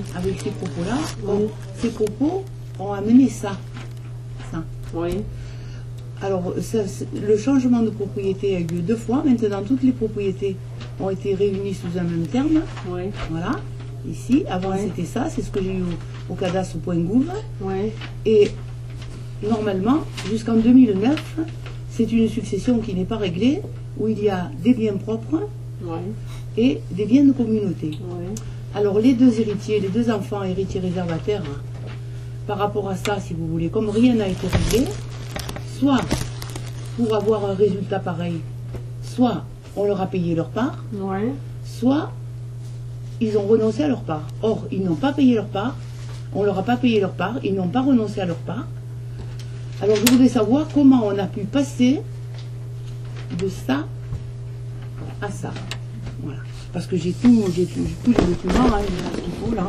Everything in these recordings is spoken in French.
avec ces propos-là. Donc, ces propos ont amené ça. Oui. Alors, le changement de propriété a eu lieu 2 fois. Maintenant, toutes les propriétés ont été réunies sous un même terme. Oui. Voilà. Ici, avant c'était ça, c'est ce que j'ai eu au cadastre.gouv. Oui. Et normalement, jusqu'en 2009, c'est une succession qui n'est pas réglée, où il y a des biens propres et des biens de communauté. Alors les 2 héritiers, les 2 enfants héritiers réservataires, par rapport à ça, si vous voulez, comme rien n'a été réglé, soit pour avoir un résultat pareil, soit on leur a payé leur part, soit ils ont renoncé à leur part. Or, ils n'ont pas payé leur part, on ne leur a pas payé leur part, ils n'ont pas renoncé à leur part. Alors je voudrais savoir comment on a pu passer de ça à ça. Voilà. Parce que j'ai tous les documents, hein, ce qu'il faut là.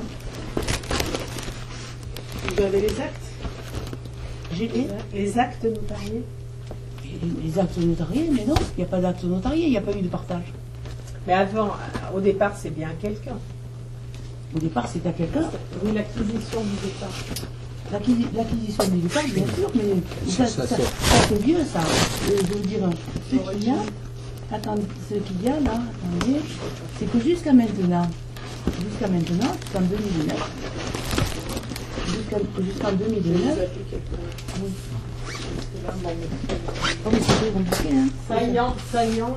Vous avez les actes? J'ai les actes notariés? Les actes notariés, mais non, il n'y a pas d'acte notarié, il n'y a pas eu de partage. Mais avant, au départ, c'est bien quelqu'un. Au départ, c'est à quelqu'un. Oui, l'acquisition du départ. L'acquisition du départ, bien sûr, mais ça c'est vieux, ça. Je veux dire, ce qu'il y a, ce qu'il y a là, attendez, c'est que jusqu'à maintenant, jusqu'en 2009, jusqu'en 2009, oui. Oh, mais c'est très compliqué, hein. Saillant.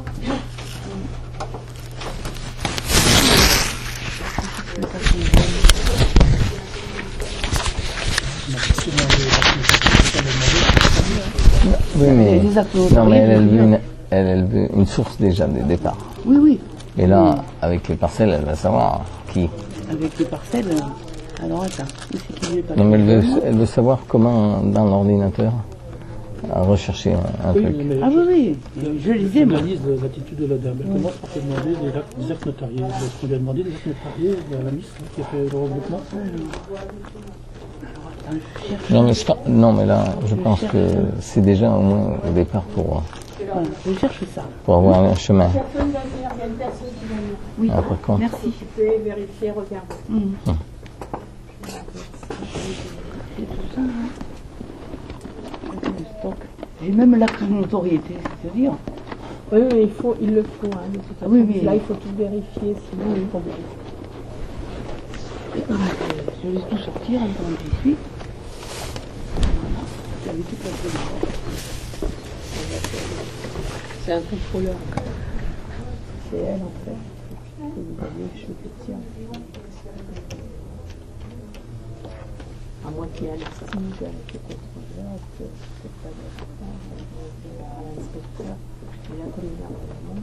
Oui, mais, non, mais elle veut une source déjà de départ. Oui, oui. Et là, avec les parcelles, elle va savoir qui. Avec les parcelles, alors attends. Non, mais elle veut savoir comment, dans l'ordinateur, rechercher un truc. Ah oui, je lisais, moi. L'analyse de l'attitude de la dame. Elle commence par te demander des actes notariés. On lui a demandé des actes notariés à la Miss qui a fait le regroupement. Non, mais là, je pense que c'est déjà au moins au départ pour je cherche ça. Pour avoir un chemin. Oui, par contre. Merci. Tu peux vérifier, regarder. J'ai même l'acte de notoriété, c'est-à-dire. Oui, il le faut. Hein, de toute façon. Oui. Là, il faut tout vérifier, sinon il faut je laisse tout sortir, pendant que j'y suis. Voilà, j'avais toute la solution. C'est un contrôleur. C'est elle, en fait. Vous avez les cheveux petits. À moins qu'il y ait un stige avec le contrôleur, c'est pas l'inspecteur. Et la communauté.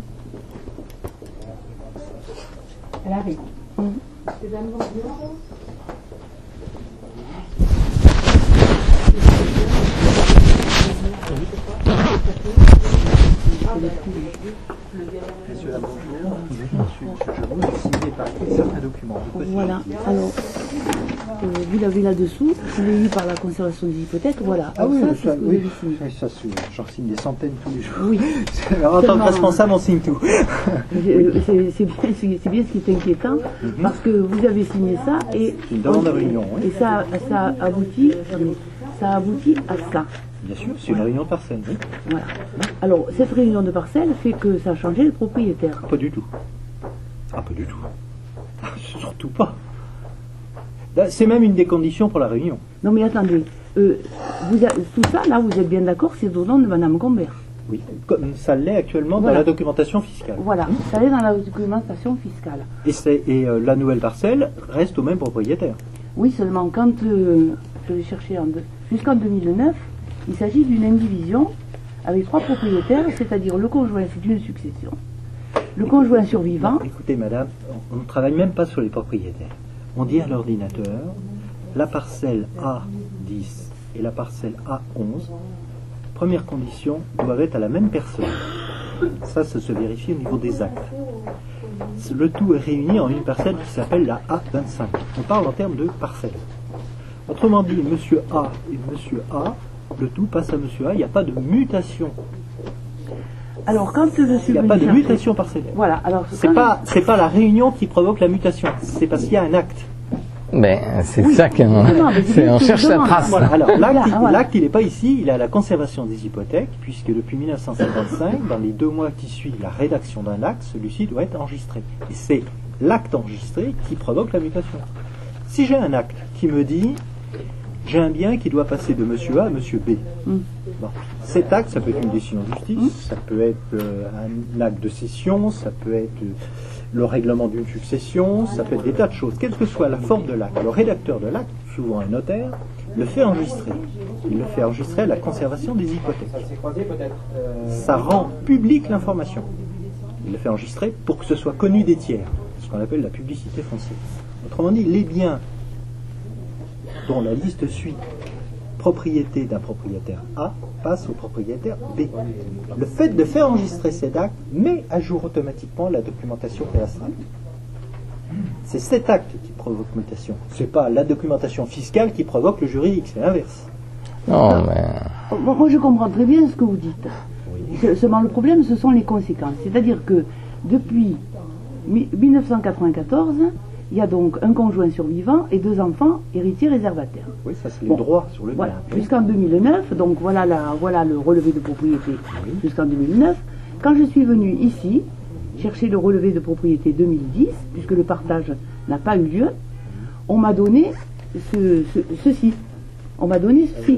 Elle arrive. Mesdames, bonjour. Messieurs, dames, bonjour. Je vous signer par certains documents. Voilà, alors, vous l'avez là-dessous, je l'ai eu par la conservation des hypothèques, voilà. Ah oui, ça, c'est ce que vous avez signé. ça j'en signe des centaines tous les jours. Oui. Alors, en tant que responsable, on signe tout. C'est bien ce qui est inquiétant, parce que vous avez signé ça et, C'est une demande de réunion, oui. et ça aboutit à ça. Bien sûr, c'est une réunion de parcelle. Oui. Voilà. Alors, cette réunion de parcelle fait que ça a changé le propriétaire. Pas du tout. Ah, pas du tout. Surtout pas. C'est même une des conditions pour la réunion. Non mais attendez, tout ça, là, vous êtes bien d'accord, c'est au nom de Madame Gombert. Oui, comme ça l'est actuellement dans la documentation fiscale. Voilà, ça l'est dans la documentation fiscale. Et la nouvelle parcelle reste au même propriétaire. Oui, seulement quand je l'ai cherché jusqu'en 2009, il s'agit d'une indivision avec 3 propriétaires, c'est-à-dire le conjoint, c'est une succession. Le conjoint survivant... Non, écoutez madame, on ne travaille même pas sur les propriétaires. On dit à l'ordinateur, la parcelle A10 et la parcelle A11, première condition, doivent être à la même personne. Ça se vérifie au niveau des actes. Le tout est réuni en une parcelle qui s'appelle la A25. On parle en termes de parcelle. Autrement dit, monsieur A et monsieur A, le tout passe à monsieur A, il n'y a pas de mutation. Alors, quand je suis il n'y a pas de mutation parcellaire. Voilà, alors... C'est pas la réunion qui provoque la mutation, c'est parce qu'il y a un acte. Ben, c'est ça on cherche la trace. Voilà. Alors, l'acte, il n'est pas ici, il est à la conservation des hypothèques, puisque depuis 1955, dans les 2 mois qui suivent la rédaction d'un acte, celui-ci doit être enregistré. Et c'est l'acte enregistré qui provoque la mutation. Si j'ai un acte qui me dit, j'ai un bien qui doit passer de monsieur A à monsieur B. Bon. Cet acte, ça peut être une décision de justice, ça peut être un acte de cession, ça peut être le règlement d'une succession, ça peut être des tas de choses. Quelle que soit la forme de l'acte, le rédacteur de l'acte, souvent un notaire, le fait enregistrer. Il le fait enregistrer à la conservation des hypothèques. Ça rend publique l'information. Il le fait enregistrer pour que ce soit connu des tiers, ce qu'on appelle la publicité foncière. Autrement dit, les biens dont la liste suit propriété d'un propriétaire A passe au propriétaire B. Le fait de faire enregistrer cet acte met à jour automatiquement la documentation cadastrale. C'est cet acte qui provoque mutation. C'est pas la documentation fiscale qui provoque le juridique, c'est l'inverse. Non, mais... Moi, je comprends très bien ce que vous dites. Oui. Seulement, le problème, ce sont les conséquences. C'est-à-dire que depuis 1994, il y a donc un conjoint survivant et 2 enfants héritiers réservataires. Oui, ça c'est les droits sur le bien. Voilà. Jusqu'en 2009, donc voilà le relevé de propriété jusqu'en 2009. Quand je suis venue ici, chercher le relevé de propriété 2010, puisque le partage n'a pas eu lieu, on m'a donné ceci. On m'a donné ceci.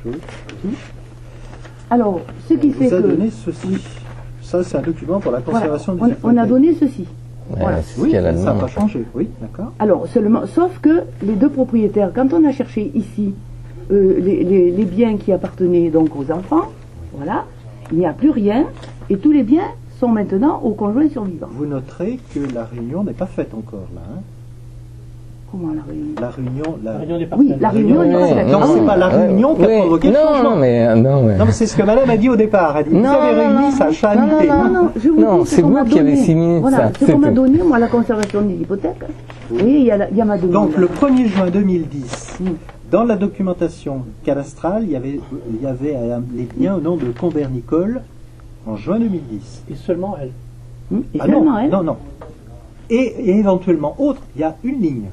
Alors, ce qui fait que... On vous a donné ceci. Ça, c'est un document pour la conservation des hypothèques. On a donné ceci. Voilà. Oui, ça n'a pas changé. Oui, d'accord. Alors, sauf que les 2 propriétaires, quand on a cherché ici les biens qui appartenaient donc aux enfants, voilà, il n'y a plus rien, et tous les biens sont maintenant au conjoint survivant. Vous noterez que la réunion n'est pas faite encore, là. Hein. Comment la réunion? La réunion n'est pas Oui, faite. la réunion n'est pas faite. Donc c'est pas la réunion qui a provoqué le changement. Non, mais c'est ce que madame a dit au départ. Elle a dit, vous avez réuni, ça a chanté. Non, c'est vous qui avez signé voilà, ça. C'est qu'on m'a donné, moi, la conservation des hypothèques. Oui, il y a ma demande. Donc le 1er juin 2010, dans la documentation cadastrale, il y avait les biens au nom de Combert-Nicole en juin 2010. Et seulement elle. Et seulement elle. Non. Et éventuellement autre, il y a une ligne.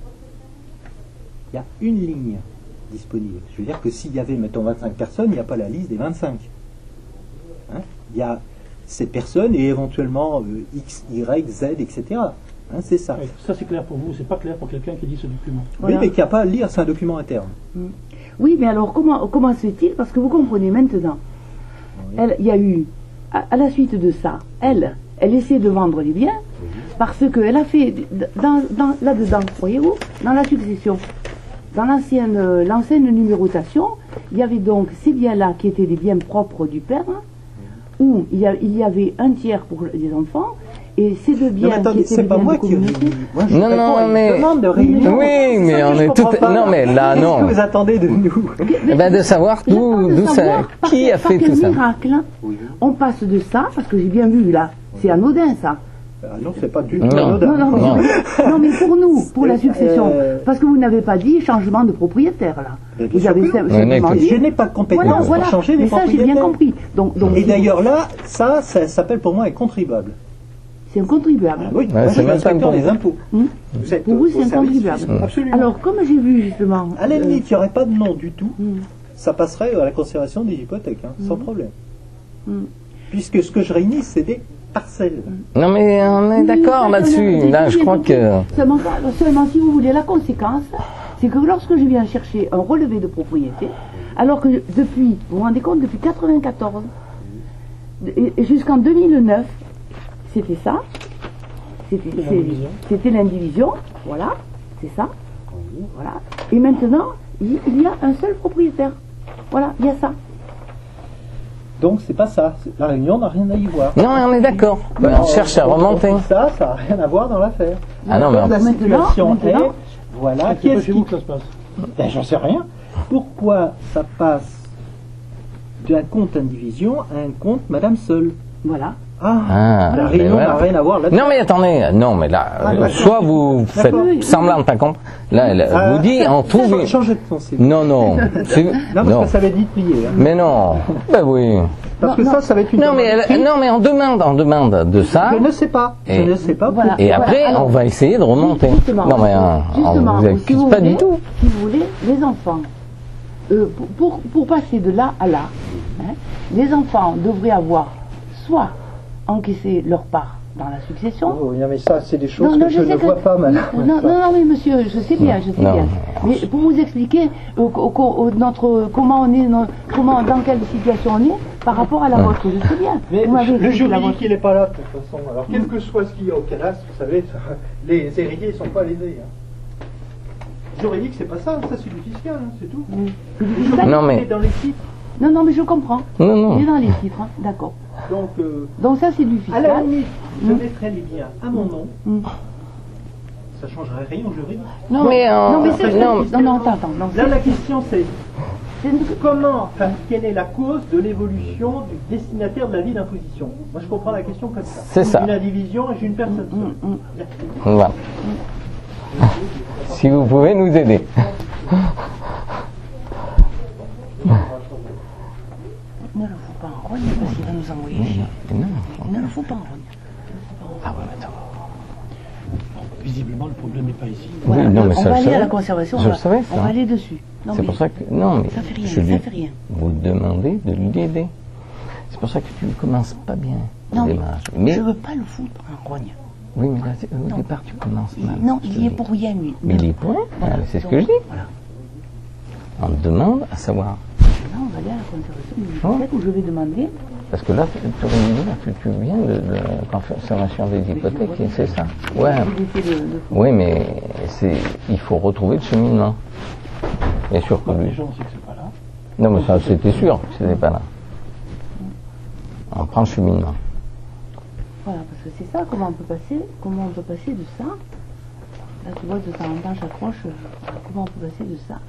Il y a une ligne disponible. Je veux dire que s'il y avait, mettons, 25 personnes, il n'y a pas la liste des 25. Hein, il y a ces personnes et éventuellement X, Y, Z, etc. Hein, c'est ça. Oui, ça c'est clair pour vous, c'est pas clair pour quelqu'un qui lit ce document. Voilà. Oui, mais qui n'a pas à lire, c'est un document interne. Oui, mais alors comment se fait-il? Parce que vous comprenez maintenant, il y a eu, à la suite de ça, elle essaie de vendre les biens parce qu'elle a fait, là-dedans, voyez-vous, dans la succession, dans l'ancienne numérotation, il y avait donc ces biens-là qui étaient des biens propres du père, où il y avait un tiers pour les enfants, et ces 2 biens attendez, qui étaient des biens de communauté. mais... demande de réunion. Oui, mais on est tout... Non, mais là, non. Qu'est-ce que vous attendez de nous? De savoir d'où ça... Qui a fait tout ça? Par quel miracle, on passe de ça, parce que j'ai bien vu là, c'est anodin ça. Ah non, c'est pas du tout anodin. Non, mais pour nous, pour la succession, parce que vous n'avez pas dit changement de propriétaire là. Vous avez simplement dit... Je n'ai pas de compétence pour changer les propriétaires. Mais ça, j'ai bien compris. Donc, et d'ailleurs là, ça s'appelle pour moi un contribuable. C'est un contribuable. Oui, moi, je suis inspecteur des impôts. Pour vous, c'est un contribuable. Absolument. Alors, comme j'ai vu justement... À la limite, il n'y aurait pas de nom du tout. Ça passerait à la conservation des hypothèques, sans problème. Puisque ce que je réunis, c'est des parcelles. Non, mais on est d'accord là-dessus. Là, je crois que... Seulement, si vous voulez, la conséquence, c'est que lorsque je viens chercher un relevé de propriété, alors que depuis, vous vous rendez compte, depuis 1994 et jusqu'en 2009, c'était ça, c'était l'indivision, voilà, c'est ça, voilà. Et maintenant, il y a un seul propriétaire, voilà, il y a ça. Donc c'est pas ça, la réunion n'a rien à y voir. Non, on est d'accord, on cherche à remonter. Ça n'a rien à voir dans l'affaire. Ah non, mais la situation est, voilà, qui est-ce qui... que ça se passe? Ben, j'en sais rien. Pourquoi ça passe d'un compte indivision à un compte Madame Seule? Voilà. La réunion n'a rien à voir là-dessus. Non, mais attendez, non, mais là, soit vous faites semblant de pas comprendre. Là, elle vous dit, on trouve une... Changez de pensée. Non, non, parce que ça va être dit plié. Mais non, ben oui. Parce que ça va être une non, mais on demande de ça. Je ne sais pas. Et, je ne sais pas. Voilà, et après, alors, on va essayer de remonter. Justement, non, mais on vous accuse pas du tout. Si vous voulez, les enfants, pour passer de là à là, hein, les enfants devraient avoir soit encaissé leur part dans la succession. Oh, mais ça, c'est des choses que je ne vois pas, madame. Non, mais monsieur, je sais bien. Mais pour vous expliquer dans quelle situation on est par rapport à la vôtre, je sais bien. Mais le juridique, il n'est pas là, de toute façon. Alors, quel que soit ce qu'il y a au cadastre, vous savez, les héritiers ne sont pas lésés. Hein. Le juridique, c'est pas ça, c'est du fiscal, hein, c'est tout. Le juridique, non, mais... est dans les titres. Non, mais je comprends. Non. Il est dans les titres, hein, d'accord. Donc ça, c'est du fiscal. À la limite, je mettrais les biens à mon nom. Ça ne changerait rien au juridique. Non, mais attends. Là, la question, c'est quelle est la cause de l'évolution du destinataire de la vie d'imposition? Moi, je comprends la question comme ça. C'est ça. Une indivision et j'ai une personne seule. Voilà. Si vous pouvez nous aider. Ne le faut pas en rogne parce qu'il va nous envoyer chier. Ne le faut pas en rogne. Ah ouais, attends. Visiblement, le problème n'est pas ici. Voilà, oui, on va aller à la conservation, on va aller dessus. C'est pour ça que... Non, mais ça fait rien. Vous demandez de l'aider. C'est pour ça que tu ne commences pas bien le démarrage. Mais je ne veux pas le foutre en rogne. Oui, mais là, au départ, tu commences mal. Non, il y est pour rien, lui. Mais il y est pour rien, voilà. C'est ce que je dis. Voilà. On demande à savoir. Non, on va aller à la conservation où je vais demander... Parce que là, tu viens de la consommation des hypothèques, c'est ça. Ouais. Oui, mais il faut retrouver le cheminement. Bien sûr que lui. Les gens, c'est que c'est pas là. Non, mais ça, c'était sûr que c'était pas là. On prend le cheminement. Voilà, parce que c'est ça, comment on peut passer de ça. Là, tu vois, de temps en temps, j'accroche. Comment on peut passer de ça.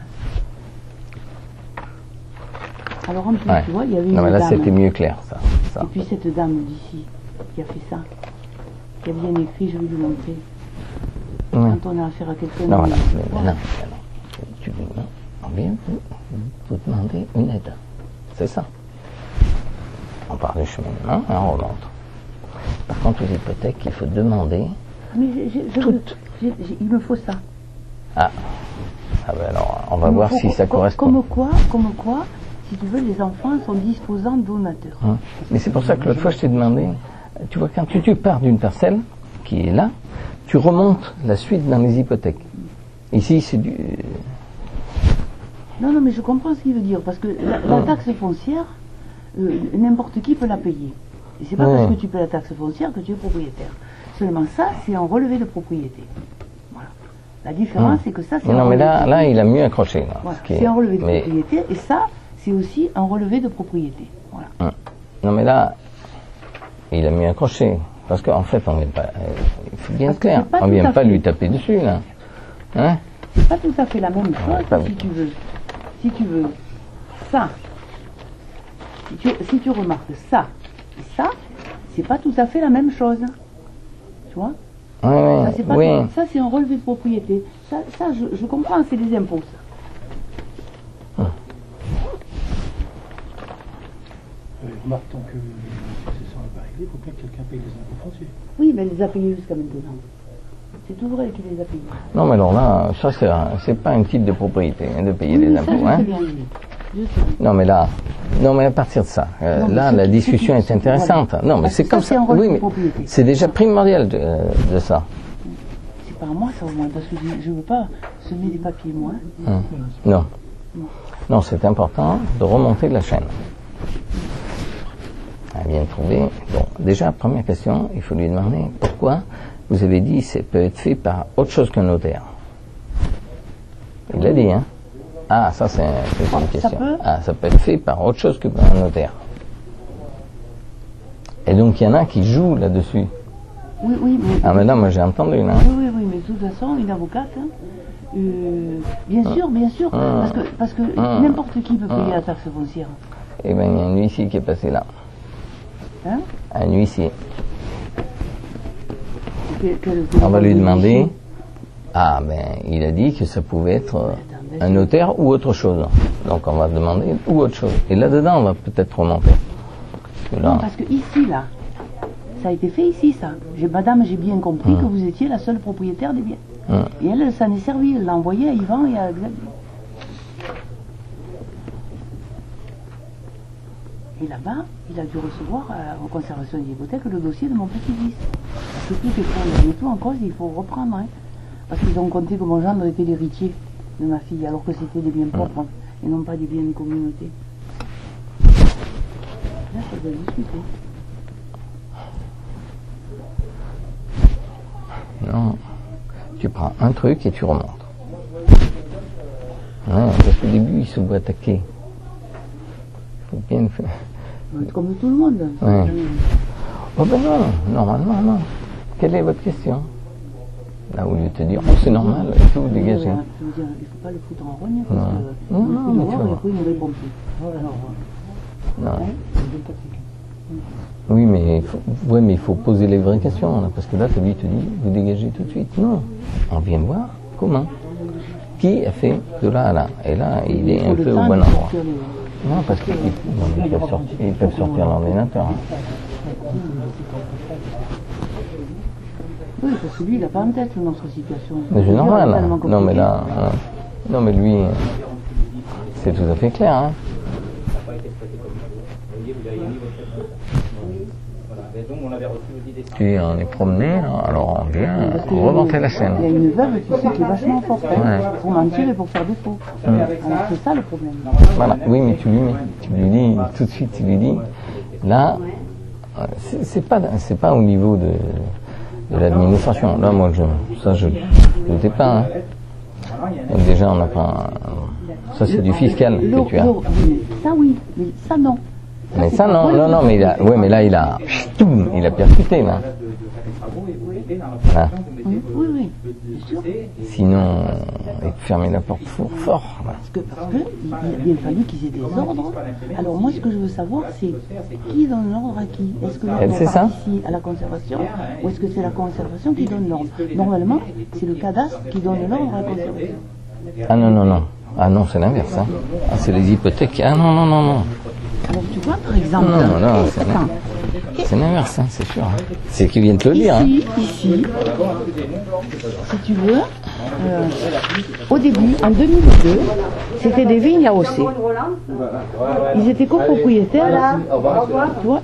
Alors en plus, tu vois, il y avait une dame. Non, mais là, c'était mieux clair, ça. Et puis cette dame d'ici, qui a fait ça, qui a bien écrit, je vais lui montrer. Quand on a affaire à quelqu'un... Non, voilà. Tu vient vous demander une aide. C'est ça. On part du cheminement et on remonte. Par contre, aux hypothèques, il faut demander... Mais il me faut ça. Ah ben alors, on va voir si ça correspond. Comme quoi, si tu veux, les enfants sont disposants donateurs. Mais c'est pour ça que l'autre fois, je t'ai demandé, tu vois, quand tu pars d'une parcelle qui est là, tu remontes la suite dans les hypothèques. Ici, c'est du... Non, mais je comprends ce qu'il veut dire, parce que la taxe foncière, n'importe qui peut la payer. Et c'est pas parce que tu payes la taxe foncière que tu es propriétaire. Seulement ça, c'est un relevé de propriété. Voilà. La différence, c'est que ça, c'est Non, mais là, il a mieux accroché. Voilà. C'est un relevé de propriété, et ça, c'est aussi un relevé de propriété. Voilà. Non, mais là, il a mieux accroché. Parce qu'en fait, on vient pas... il faut bien être clair. On ne vient pas lui taper dessus, là. Hein? C'est pas tout à fait la même chose, si tu veux. Si tu veux, ça, si tu remarques ça et ça, c'est pas tout à fait la même chose. Tu vois? Ça, c'est un relevé de propriété. Ça je comprends, c'est des impôts, ça. Remarque, tant que la succession n'est pas réglée, il faut bien que quelqu'un paye les impôts fonciers. Oui, mais elle les a payés jusqu'à maintenant. C'est tout vrai qu'il les a payés. Non, mais alors là, ça, c'est pas un type de propriété, de payer les impôts. Hein. Non, mais là, à partir de ça, là, la discussion est intéressante. Voilà. Non, mais c'est comme ça. Oui, mais c'est déjà primordial de ça. C'est pas à moi, ça, au moins, parce que je veux pas semer des papiers, moi. Non, c'est important de remonter la chaîne. Bien trouvé. Bon, déjà, première question, il faut lui demander pourquoi vous avez dit que ça peut être fait par autre chose qu'un notaire. Il l'a dit, hein? Ah, ça c'est une question. Ça peut être fait par autre chose que par un notaire. Et donc il y en a qui jouent là-dessus. Oui, mais... Ah, mais non, moi j'ai entendu, là. Oui, mais de toute façon, une avocate, bien sûr, parce que n'importe qui peut payer la taxe foncière. Eh bien, il y a un huissier qui est passé là. Hein? Un huissier. On va lui demander. Ah, il a dit que ça pouvait être un notaire ou autre chose. Donc on va demander ou autre chose. Et là-dedans, on va peut-être remonter. que là... Non, parce que ici, là, ça a été fait ici, ça. Madame, j'ai bien compris que vous étiez la seule propriétaire des biens. Et elle s'en est servie, elle l'a envoyé à Yvan et à Xavier. Et là-bas, il a dû recevoir en conservation des hypothèques le dossier de mon petit-fils. Parce que tout est pour le tout en cause, il faut reprendre. Hein. Parce qu'ils ont compté que mon gendre était l'héritier de ma fille, alors que c'était des biens propres et non pas des biens de communauté. Là, ça doit discuter. Non. Tu prends un truc et tu remontes. Non, parce qu'au début, il se voit attaquer. Il faut bien le faire. Comme tout le monde. Ouais. Oh ben non, normalement non. Quelle est votre question? Là, au lieu de te dire, oh c'est normal, il faut dégager. Je veux dire, il ne faut pas le foutre en rogne parce que non, mais tu vois. après, il ne répond plus. Non. Oui, mais il faut poser les vraies questions, là, parce que là, lui te dit, vous dégagez tout de suite. Non, on vient voir comment. Qui a fait de là à là? Et là, il est un peu au bon endroit. Non, parce qu'ils peuvent sortir l'ordinateur. Hein. Oui, parce que lui, il n'a pas en tête notre situation. Mais c'est normal. Hein. Non, mais là, non, mais lui, c'est tout à fait clair. Hein. Puis on est promené, alors on vient remonter la scène. Il y a une veuve, tu sais, qui est vachement forte pour mentir et pour faire des faux. Alors c'est ça le problème. Voilà. Oui, mais tu lui dis tout de suite, tu lui dis, là, c'est pas au niveau de l'administration. Là, moi, je ne sais pas. Hein. Donc déjà, on n'a pas. Ça, c'est du fiscal que tu as. Ça, oui, mais ça, non. Mais ça, non, mais il a percuté, là. Là. Oui, bien sûr. Sinon, il fermait la porte fort. Là. Parce que il a bien fallu qu'ils aient des ordres. Alors moi, ce que je veux savoir, c'est qui donne l'ordre à qui? Est-ce que l'ordre part ici à la conservation ou est-ce que c'est la conservation qui donne l'ordre? Normalement, c'est le cadastre qui donne l'ordre à la conservation. Ah non. Ah non, c'est l'inverse. Hein. Ah, c'est les hypothèques. Ah non. Alors tu vois, par exemple... Non, c'est l'inverse, hein, c'est sûr. Hein. C'est qu'ils viennent te le dire. Ici, si tu veux, au début, en 2002, c'était des vignes à AOC. Ils étaient copropriétaires, tu vois.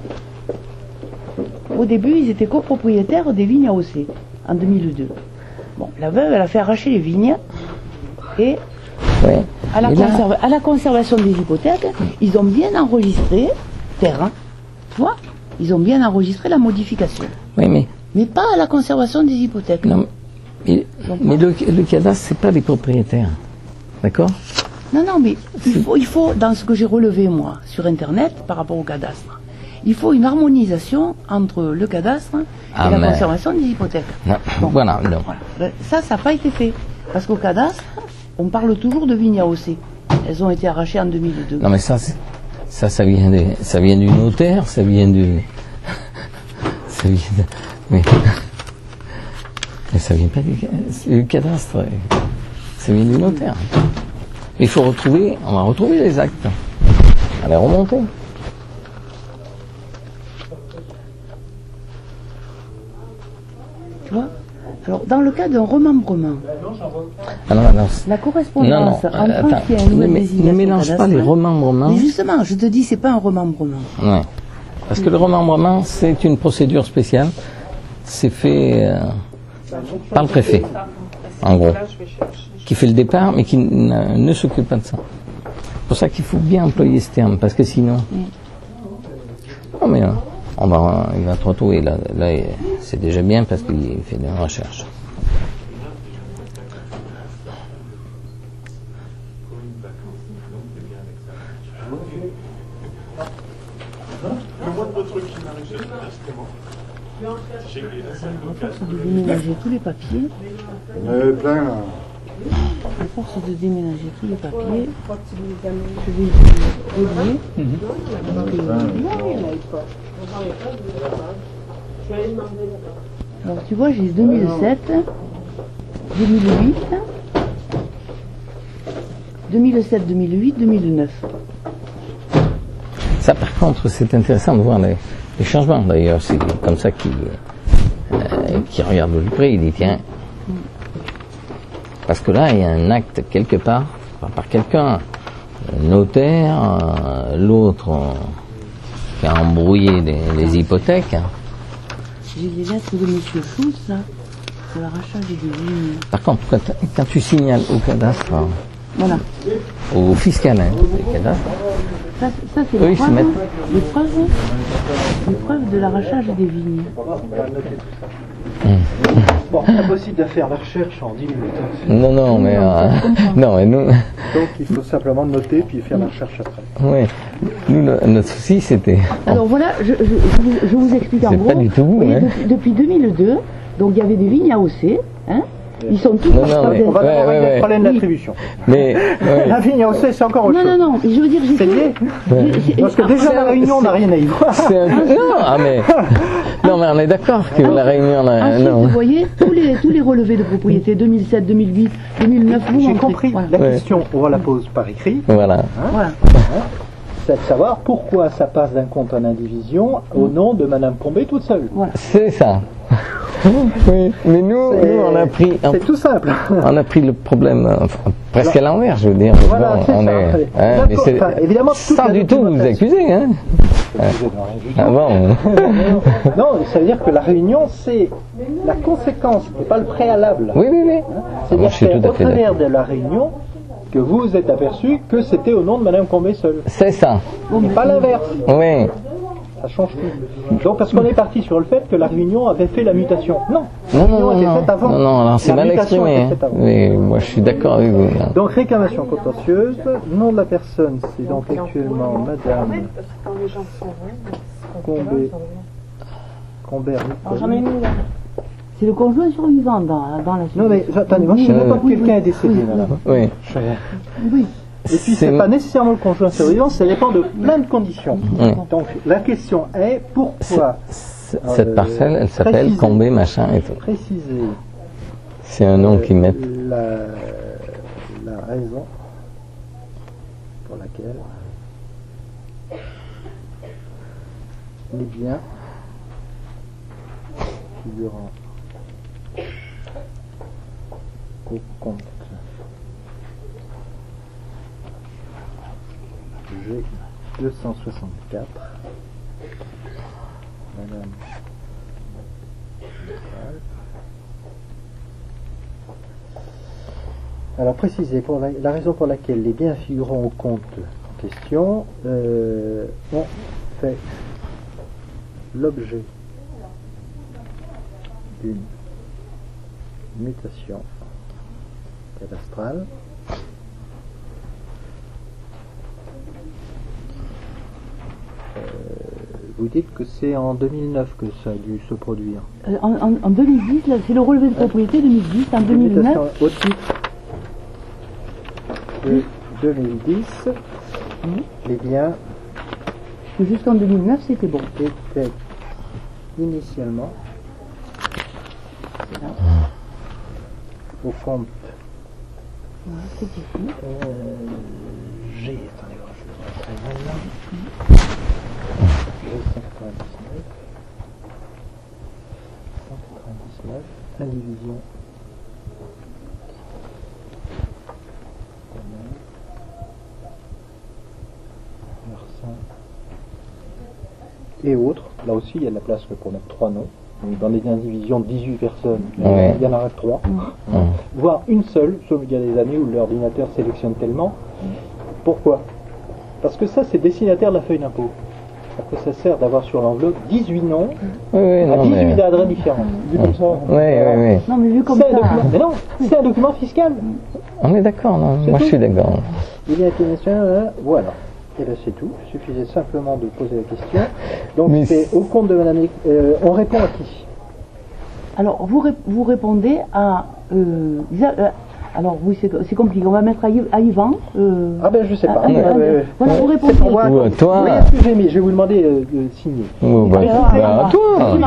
Au début, ils étaient copropriétaires des vignes à AOC, en 2002. Bon, la veuve, elle a fait arracher les vignes et... Ouais. À la conservation des hypothèques, ils ont bien enregistré terrain, tu vois, ils ont bien enregistré la modification. Oui, mais pas à la conservation des hypothèques. Non, mais le cadastre, c'est pas les propriétaires, d'accord? Non, mais il faut, dans ce que j'ai relevé moi sur Internet par rapport au cadastre, il faut une harmonisation entre le cadastre et la conservation des hypothèques. Non, voilà. Ça n'a pas été fait, parce qu'au cadastre, on parle toujours de vignes AOC. Elles ont été arrachées en 2002. Non, mais ça vient du notaire, ça vient du... Mais ça vient pas du cadastre. Ça vient du notaire. Il faut on va retrouver les actes. On va les remonter. Tu vois? Alors, dans le cas d'un remembrement, la correspondance entre ancien et nouvelle désignation. Ne mélange pas les remembrements. Mais justement, je te dis, c'est pas un remembrement. Ouais. Parce que le remembrement, c'est une procédure spéciale. C'est fait par le préfet, en gros, qui fait le départ, mais qui ne s'occupe pas de ça. C'est pour ça qu'il faut bien employer ce terme, parce que sinon... Non, mais... il va te retrouver là, c'est déjà bien parce qu'il fait des recherches. À force de déménager tous les papiers. Il y en avait plein là. À force de déménager tous les papiers, je vais les relier. Alors tu vois, j'ai 2007, 2008, 2007, 2008, 2009. Ça, par contre, c'est intéressant de voir les changements. D'ailleurs, c'est comme ça qu'il regarde de plus près. Il dit, tiens, parce que là, il y a un acte quelque part, par quelqu'un, un notaire, l'autre qui a embrouillé les hypothèques. J'ai des lettres de M. Schultz, là, pour l'arrachage des vignes. Par contre, quand tu signales au cadastre, Voilà. au fiscal, hein, le cadastre, Ça c'est eux, ils se mettent... les preuves de l'arrachage des vignes. Bon, c'est impossible de faire la recherche en 10 minutes. Non, mais... non, mais nous... Donc il faut simplement noter puis faire la recherche après. Oui, nous, notre souci, c'était... Alors voilà, je vous explique en C'est gros. pas du tout vous, Vous voyez, hein. depuis 2002, donc il y avait des vignes AOC, hein. Ils sont tous... Non, mais- On va d'abord régler ouais. le problème d'attribution. Mais... ouais. La vigne AOC, c'est encore autre chose. Non, je veux dire, j'ai C'est lié. Parce que déjà la réunion, on n'a rien à y voir. C'est un... Non, mais on est d'accord que la réunion... Ensuite, non. vous voyez, tous les relevés de propriété 2007, 2008, 2009, vous J'ai montrez. compris. Voilà. La question, on va la pose par écrit. Voilà. Voilà. C'est de savoir pourquoi ça passe d'un compte en indivision au nom de Madame Combé toute seule. C'est ça. Oui, mais nous on a pris... C'est tout simple. On a pris le problème presque à l'envers, je veux dire. Voilà, Bon, c'est on ça. est, D'accord. mais c'est Enfin, évidemment, toute sans la du tout vous documentation. accuser, hein. Ah bon. Non, ça veut dire que la réunion, c'est la conséquence, c'est pas le préalable. Oui. C'est-à-dire Moi, je suis que tout à au fait travers de la réunion, que vous vous êtes aperçu que c'était au nom de Madame Combé seule. C'est ça. Et pas l'inverse. Oui. Ça change tout. Donc, parce qu'on est parti sur le fait que la réunion avait fait la mutation. Non. La réunion était faite avant. Non, alors c'est La mal mutation exprimé. était Hein. faite avant. Mais moi, je suis d'accord avec vous. Hein. Donc, réclamation contentieuse. Nom de la personne, c'est donc actuellement Madame Combert. C'est le conjoint survivant dans la suite. Non, mais attendez, moi je sais même pas que quelqu'un est décédé, madame. Oui. Oui. Et puis, c'est pas nécessairement le conjoint survivant, ça dépend de plein de conditions. Oui. Donc, la question est pourquoi Cette parcelle, elle s'appelle préciser. Combé, machin et tout. préciser C'est un nom qu'ils mettent. la raison pour laquelle les biens figurant au compte G264 Madame Alors préciser pour la raison pour laquelle les biens figurant au compte en question ont fait l'objet d'une mutation cadastrale vous dites que c'est en 2009 que ça a dû se produire. En 2010, là, c'est le relevé de propriété 2010. En 2009, Mutation au titre de 2010, les biens jusqu'en 2009, c'était bon. étaient initialement au compte C'est ici. G, attendez, je vais reprendre là. G199, indivision. Et autres, là aussi il y a de la place pour mettre 3 noms. Donc, dans les indivisions de 18 personnes, Ouais. il y en aura 3. Voire une seule, sauf qu'il y a des années où l'ordinateur sélectionne tellement. Pourquoi? Parce que ça, c'est destinataire de la feuille d'impôt. Après, ça sert d'avoir sur l'enveloppe 18 noms Oui, à non, 18 mais... adresses différentes. Vu comme ça. Oui. Non, mais vu comme C'est un ça. document, mais non, c'est un document fiscal. On est d'accord, non? C'est Moi, je tout. suis d'accord. Il y a une question, voilà. Et bien c'est tout. Il suffisait simplement de poser la question. Donc Mais c'est au compte de Madame. On répond à qui? Alors, vous répondez à... alors, oui, c'est compliqué. On va mettre à Yvan. Ah ben je sais pas. Voilà, vous répondez. C'est pour moi. Ou à toi. Oui, est-ce que j'ai mis? Je vais vous demander de signer. Oh, bah, à toi.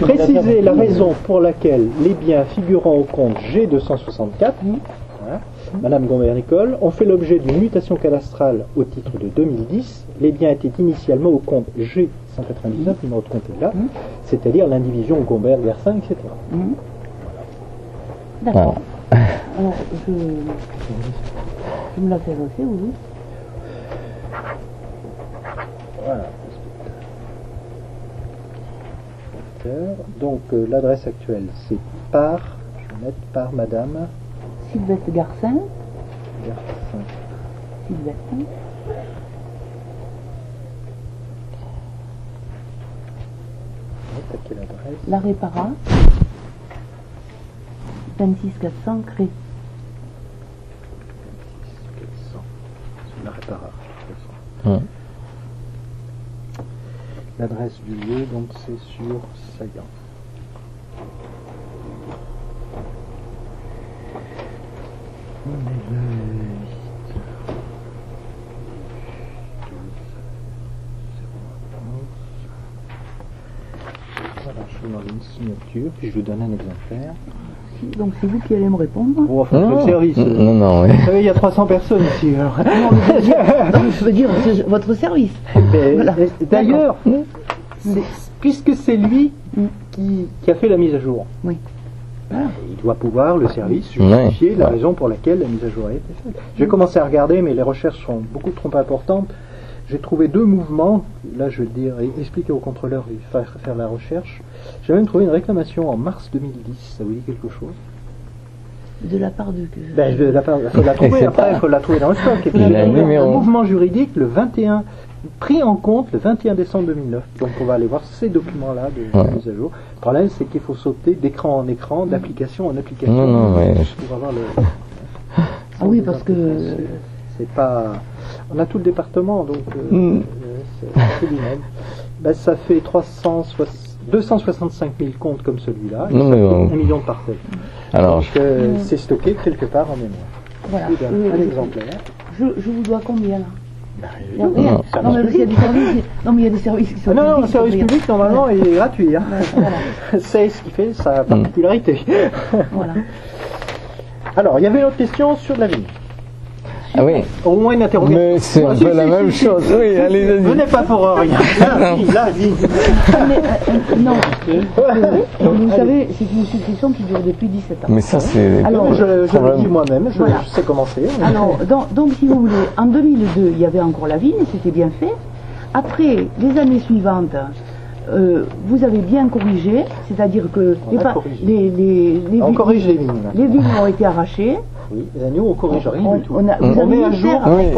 Préciser la raison pour laquelle les biens figurant au compte G264 Madame Gombert-Nicole, ont fait l'objet d'une mutation cadastrale au titre de 2010. Les biens étaient initialement au compte G199, numéro de compte est là, c'est-à-dire l'indivision Gombert-Garcin, etc. D'accord. Alors, je me la fais aussi, oui. Voilà. Donc l'adresse actuelle c'est par, je vais mettre par Madame Sylvestre Garcin. Garcin. Sylvestre. T'as quelle adresse? La Répara. 26 400 Cré. 26 400. C'est la Répara. De toute façon. L'adresse du lieu, donc c'est sur Sagan. On est le 8. Voilà, je vous demande une signature, puis je vous donne un exemplaire. Donc c'est vous qui allez me répondre. Bon, enfin, votre service. Non, oui. Vous savez, il y a 300 personnes ici. Alors. Non, je veux dire, c'est votre service. Voilà. D'ailleurs, puisque c'est lui qui a fait la mise à jour, oui. Voilà. il doit pouvoir, le service, justifier la raison pour laquelle la mise à jour a été faite. J'ai commencé à regarder, mais les recherches sont beaucoup trop importantes. J'ai trouvé 2 mouvements. Là, je veux dire, expliquer au contrôleur, il faut faire la recherche. J'ai même trouvé une réclamation en mars 2010. Ça vous dit quelque chose? De la part de... De la part, il faut la trouver, après il faut la trouver dans le stock. Et puis, il y a un mouvement juridique le 21, pris en compte le 21 décembre 2009. Donc on va aller voir ces documents-là de mise à jour. Le problème, c'est qu'il faut sauter d'écran en écran, d'application en application. Non, ouais. Pour avoir le... Ah oui, parce que... C'est pas... On a tout le département, donc c'est du même. Ben, ça fait 265 000 comptes comme celui-là, et ça fait 1 million de parcelles. Alors, donc c'est stocké quelque part en mémoire. Voilà. Je vous donne un exemplaire. Je vous dois combien là? Non, mais il y a des services. Non, mais il y a des services qui sont. Non, le service public normalement il est gratuit. Hein. Voilà. C'est ce qui fait sa particularité. Voilà. Alors, il y avait une autre question sur la vigne. Ah oui. Au moins une interrogation. Mais c'est un peu la même chose. Oui, allez, vas-y. Venez pas pour rien. La vie. Non. Vous savez, c'est une succession qui dure depuis 17 ans. Mais ça, c'est. Alors, je le dis moi-même, je sais comment c'est. Alors, donc, si vous voulez, en 2002, il y avait encore la vigne, c'était bien fait. Après, les années suivantes, vous avez bien corrigé, c'est-à-dire que on corrige les vignes. Les vignes ont été arrachées. Oui, nous on corrige rien du tout. On met à jour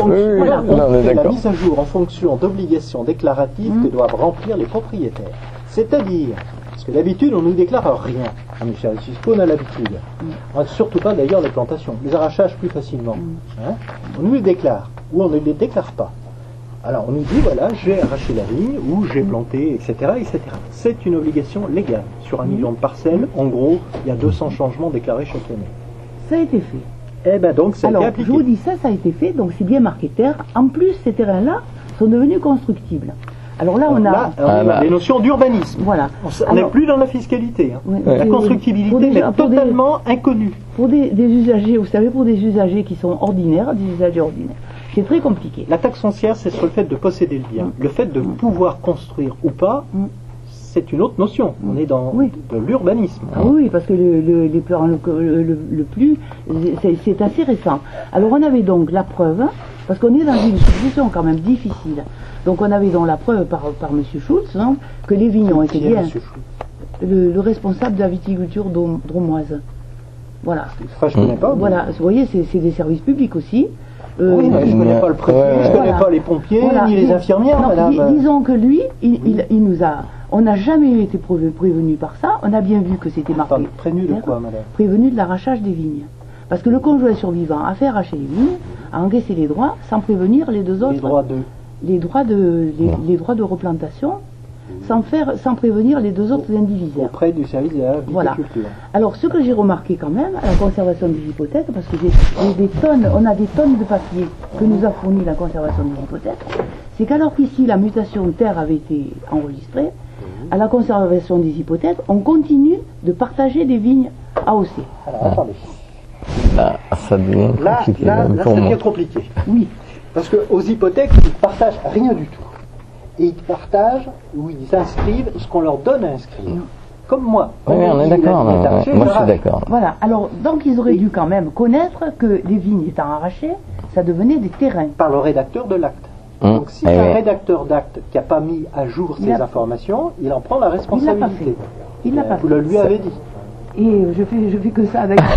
la mise à jour en fonction d'obligations déclaratives que doivent remplir les propriétaires. C'est-à-dire, parce que d'habitude on ne nous déclare rien. Les services fiscaux, on a l'habitude. Surtout pas d'ailleurs les plantations, les arrachages plus facilement. Hein, on nous les déclare ou on ne les déclare pas. Alors on nous dit voilà, j'ai arraché la vigne ou j'ai planté, etc., etc. C'est une obligation légale. Sur 1 million de parcelles, en gros, il y a 200 changements déclarés chaque année. Ça a été fait. Eh ben donc ça a été appliqué. Je vous dis ça a été fait, donc c'est bien marqué terre. En plus, ces terrains-là sont devenus constructibles. Alors là, on a des notions d'urbanisme. Voilà. On n'est plus dans la fiscalité. Hein. Oui, la constructibilité est totalement inconnue. Pour des usagers, vous savez, pour des usagers qui sont ordinaires, des usagers ordinaires, c'est très compliqué. La taxe foncière, c'est sur le fait de posséder le bien. Le fait de pouvoir construire ou pas, c'est une autre notion. On est dans de l'urbanisme. Ah oui, parce que le plus, c'est assez récent. Alors on avait donc la preuve, parce qu'on est dans une situation quand même difficile. Donc on avait donc la preuve par M. Schultz, hein, que les vignes ont été bien. Le responsable de la viticulture dromoise. Voilà. Enfin, je ne connais pas. Voilà, vous voyez, c'est des services publics aussi. Oui, je ne connais pas le préfet, je ne connais pas les pompiers, ni les infirmières, madame. Disons que lui, il nous a... On n'a jamais été prévenu par ça, on a bien vu que c'était marqué. Prévenu de quoi, madame? Prévenu de l'arrachage des vignes. Parce que le conjoint survivant a fait arracher les vignes, a encaissé les droits, sans prévenir les deux autres. Les droits de replantation, sans prévenir les deux autres indivisaires. Auprès du service de la viticulture. Voilà. Alors, ce que j'ai remarqué quand même, à la conservation des hypothèques, parce que on a des tonnes de papier que nous a fourni la conservation des hypothèques, c'est qu'alors qu'ici, la mutation de terre avait été enregistrée, à la conservation des hypothèques, on continue de partager des vignes AOC. Alors, attendez. Là, ça devient compliqué. Là, même ça pour moi. devient compliqué. Oui. Parce qu'aux hypothèques, ils ne partagent rien du tout. Et ils partagent, ou ils inscrivent ce qu'on leur donne à inscrire. Comme moi. Oui, on est d'accord. Moi, je suis d'accord. Voilà, alors donc ils auraient dû quand même connaître que les vignes étant arrachées, ça devenait des terrains. Par le rédacteur de l'acte. Donc si un rédacteur d'acte qui n'a pas mis à jour ces informations, il en prend la responsabilité. Il l'a pas fait. Vous le lui avez dit. Et je fais que ça avec...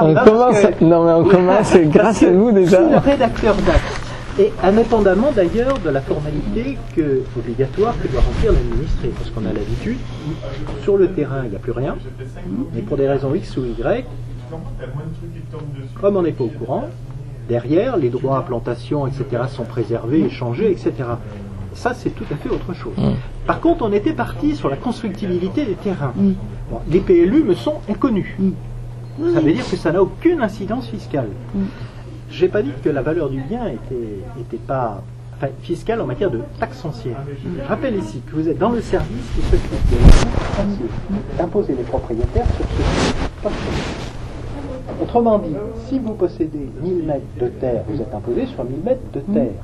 on commence grâce à vous déjà. Si le rédacteur d'acte, et indépendamment d'ailleurs de la formalité obligatoire que doit remplir l'administré, parce qu'on a l'habitude, sur le terrain il n'y a plus rien, mais pour des raisons X ou Y, comme on n'est pas au courant, derrière les droits à plantation, etc. sont préservés, échangés, etc. Ça c'est tout à fait autre chose. Par contre on était parti sur la constructibilité des terrains. Bon, les PLU me sont inconnus. Ça veut dire que ça n'a aucune incidence fiscale. J'ai pas dit que la valeur du bien était pas fiscale en matière de taxe foncière. Je rappelle ici que vous êtes dans le service qui s'occupe de la taxe foncière, d'imposer les propriétaires sur ce qui. Autrement dit, si vous possédez 1000 mètres de terre, vous êtes imposé sur 1000 mètres de terre.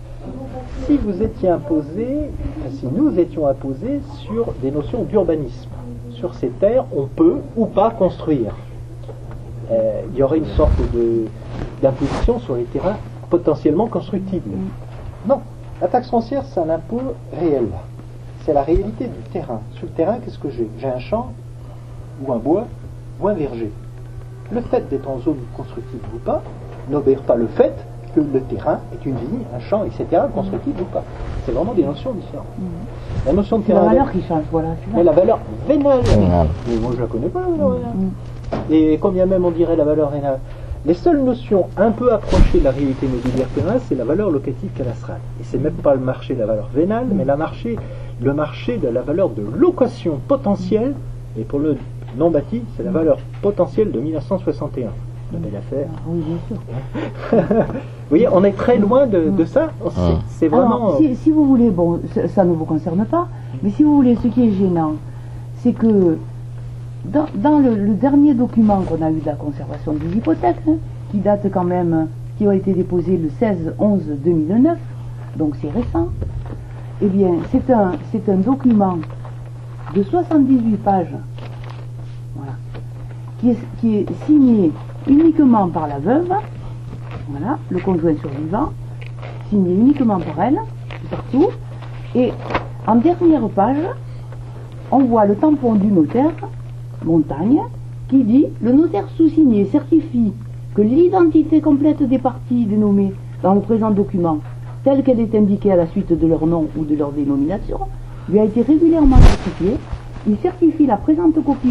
Si vous étiez imposé, si nous étions imposés sur des notions d'urbanisme, sur ces terres, on peut ou pas construire. Il y aurait une sorte d'imposition sur les terrains potentiellement constructibles. Non, la taxe foncière, c'est un impôt réel. C'est la réalité du terrain. Sur le terrain, qu'est-ce que j'ai? J'ai un champ, ou un bois, ou un verger. Le fait d'être en zone constructible ou pas n'obère pas le fait que le terrain est une vigne, un champ, etc., constructible ou pas. C'est vraiment des notions différentes. La notion de terrain... la valeur qui change, voilà. Mais la valeur vénale. Mais moi, je la connais pas, la valeur vénale. Et combien même on dirait la valeur vénale. Les seules notions un peu approchées de la réalité immobilière terrestre, c'est la valeur locative cadastrale. Et c'est même pas le marché de la valeur vénale, mais le marché de la valeur de location potentielle, et pour le non bâti, c'est la valeur potentielle de 1961. Une belle affaire. Oui, bien sûr. Vous voyez, on est très loin de ça. C'est vraiment... Alors, si vous voulez, bon, ça ne vous concerne pas, mais si vous voulez, ce qui est gênant, c'est que dans le dernier document qu'on a eu de la conservation des hypothèques, qui date quand même, qui a été déposé le 16/11/2009, donc c'est récent, eh bien, c'est un document de 78 pages, voilà, qui est signé uniquement par la veuve, voilà, le conjoint survivant, signé uniquement par elle, partout, et en dernière page, on voit le tampon du notaire, Montagne, qui dit « Le notaire sous-signé certifie que l'identité complète des parties dénommées dans le présent document, telle qu'elle est indiquée à la suite de leur nom ou de leur dénomination, lui a été régulièrement certifiée. Il certifie la présente copie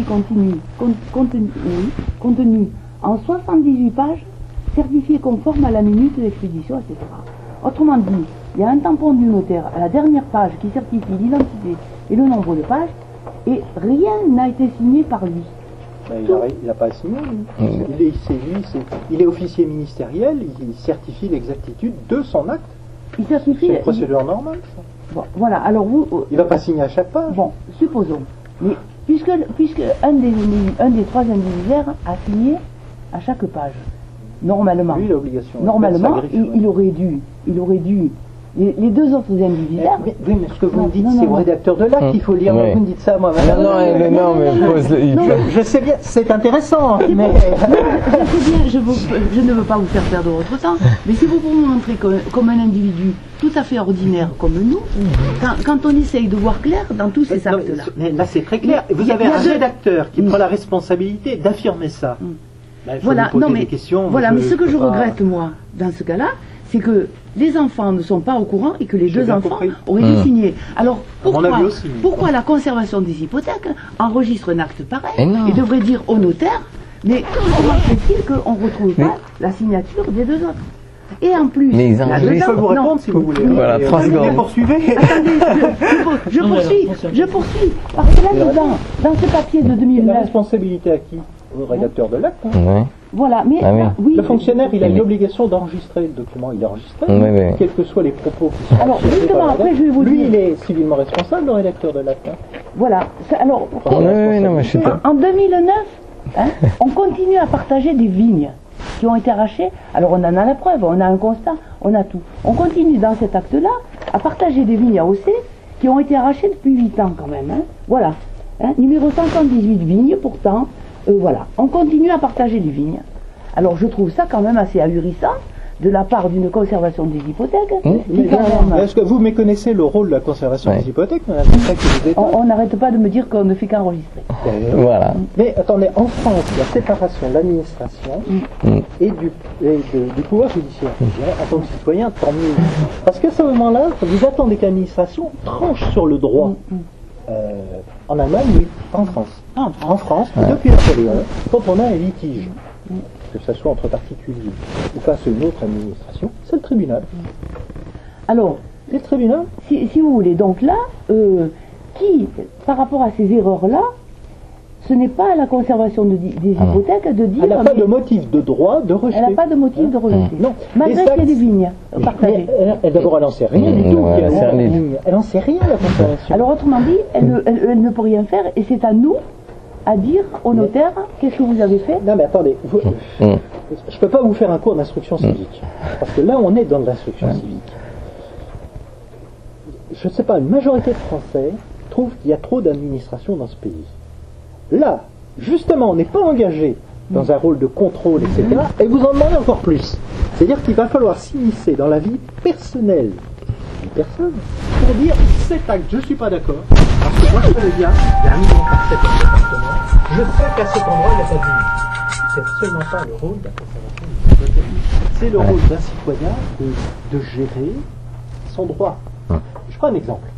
contenue en 78 pages, certifiée conforme à la minute d'expédition, etc. » Autrement dit, il y a un tampon du notaire à la dernière page qui certifie l'identité et le nombre de pages, et rien n'a été signé par lui. Ben, il n'a pas signé. Il est officier ministériel, il certifie l'exactitude de son acte. Il certifie. C'est une procédure normale, ça. Bon, voilà, alors vous. Il ne va pas signer à chaque page. Bon, supposons. Mais puisque un des trois indivisaires a signé à chaque page, normalement. Lui, l'obligation. Normalement, il aurait dû. Les deux autres indivisaires. Oui, mais ce que vous me dites, c'est au rédacteur de l'acte qu'il faut lire. Oui. Vous me dites ça, moi. Je sais bien, c'est intéressant. Mais... Je sais bien, je ne veux pas vous faire perdre votre temps, mais si vous pouvez montrer comme un individu tout à fait ordinaire comme nous, quand on essaye de voir clair dans tous ces actes-là. Mais là, c'est très clair. Vous avez un rédacteur qui prend la responsabilité d'affirmer ça. Voilà, non mais, voilà, mais ce que je regrette, moi, dans ce cas-là, c'est que les enfants ne sont pas au courant et que les deux enfants auraient dû signer. Alors pourquoi la conservation des hypothèques enregistre un acte pareil et devrait dire au notaire, mais comment fait-il qu'on ne retrouve pas la signature des deux autres? Et en plus, je peux vous répondre si vous voulez. Voilà, 3 secondes. Poursuivez. Attendez, je poursuis, parce que là, dans ce papier de 2009... La responsabilité à qui? Au rédacteur de l'acte. Voilà, mais oui. Le fonctionnaire, il a une obligation d'enregistrer le document. Il est enregistré, quels que soient les propos qui sont... Alors, justement, après, je vais vous dire... Lui, il est civilement responsable, le rédacteur de l'acte. Voilà. Alors, en 2009, on continue à partager des vignes. qui ont été arrachées. Alors on en a la preuve, on a un constat, on a tout. On continue dans cet acte-là à partager des vignes AOC qui ont été arrachées depuis 8 ans quand même. Hein. Voilà. Hein, numéro 118 vignes, pourtant, voilà. On continue à partager les vignes. Alors je trouve ça quand même assez ahurissant de la part d'une conservation des hypothèques. Est-ce que vous méconnaissez le rôle de la conservation des hypothèques? On n'arrête pas de me dire qu'on ne fait qu'enregistrer. Voilà. Mais attendez, en France, il y a séparation de l'administration et du pouvoir judiciaire. En tant que citoyen, tant mieux. Parce qu'à ce moment-là, vous attendez que l'administration tranche sur le droit. En Allemagne, oui, pas en France. En France, depuis Napoléon, quand on a un litige, que ce soit entre particuliers ou face à une autre administration, c'est le tribunal. Alors, c'est le tribunal. Si vous voulez, donc là, par rapport à ces erreurs-là, ce n'est pas à la conservation des hypothèques de dire... Elle n'a pas de motif de droit de rejeter. Elle n'a pas de motif de rejeter. Non. Malgré qu'il y ait des vignes partagées. D'abord, elle n'en sait rien du tout. Elle n'en sait rien, la conservation. Alors, autrement dit, elle ne peut rien faire, et c'est à nous à dire au notaire qu'est-ce que vous avez fait. Non mais attendez, je ne peux pas vous faire un cours d'instruction civique, parce que là on est dans l'instruction civique. Je ne sais pas, une majorité de Français trouve qu'il y a trop d'administration dans ce pays. Là, justement, on n'est pas engagé dans un rôle de contrôle, etc. Et vous en demandez encore plus. C'est-à-dire qu'il va falloir s'immiscer dans la vie personnelle d'une personne pour dire cet acte, je ne suis pas d'accord, parce que moi je connais bien, il y a un million par tête dans cet appartement, je sais qu'à cet endroit il n'y a pas de vie. C'est absolument pas le rôle de la conservation des hypothèques. C'est le rôle d'un citoyen de gérer son droit. Je prends un exemple.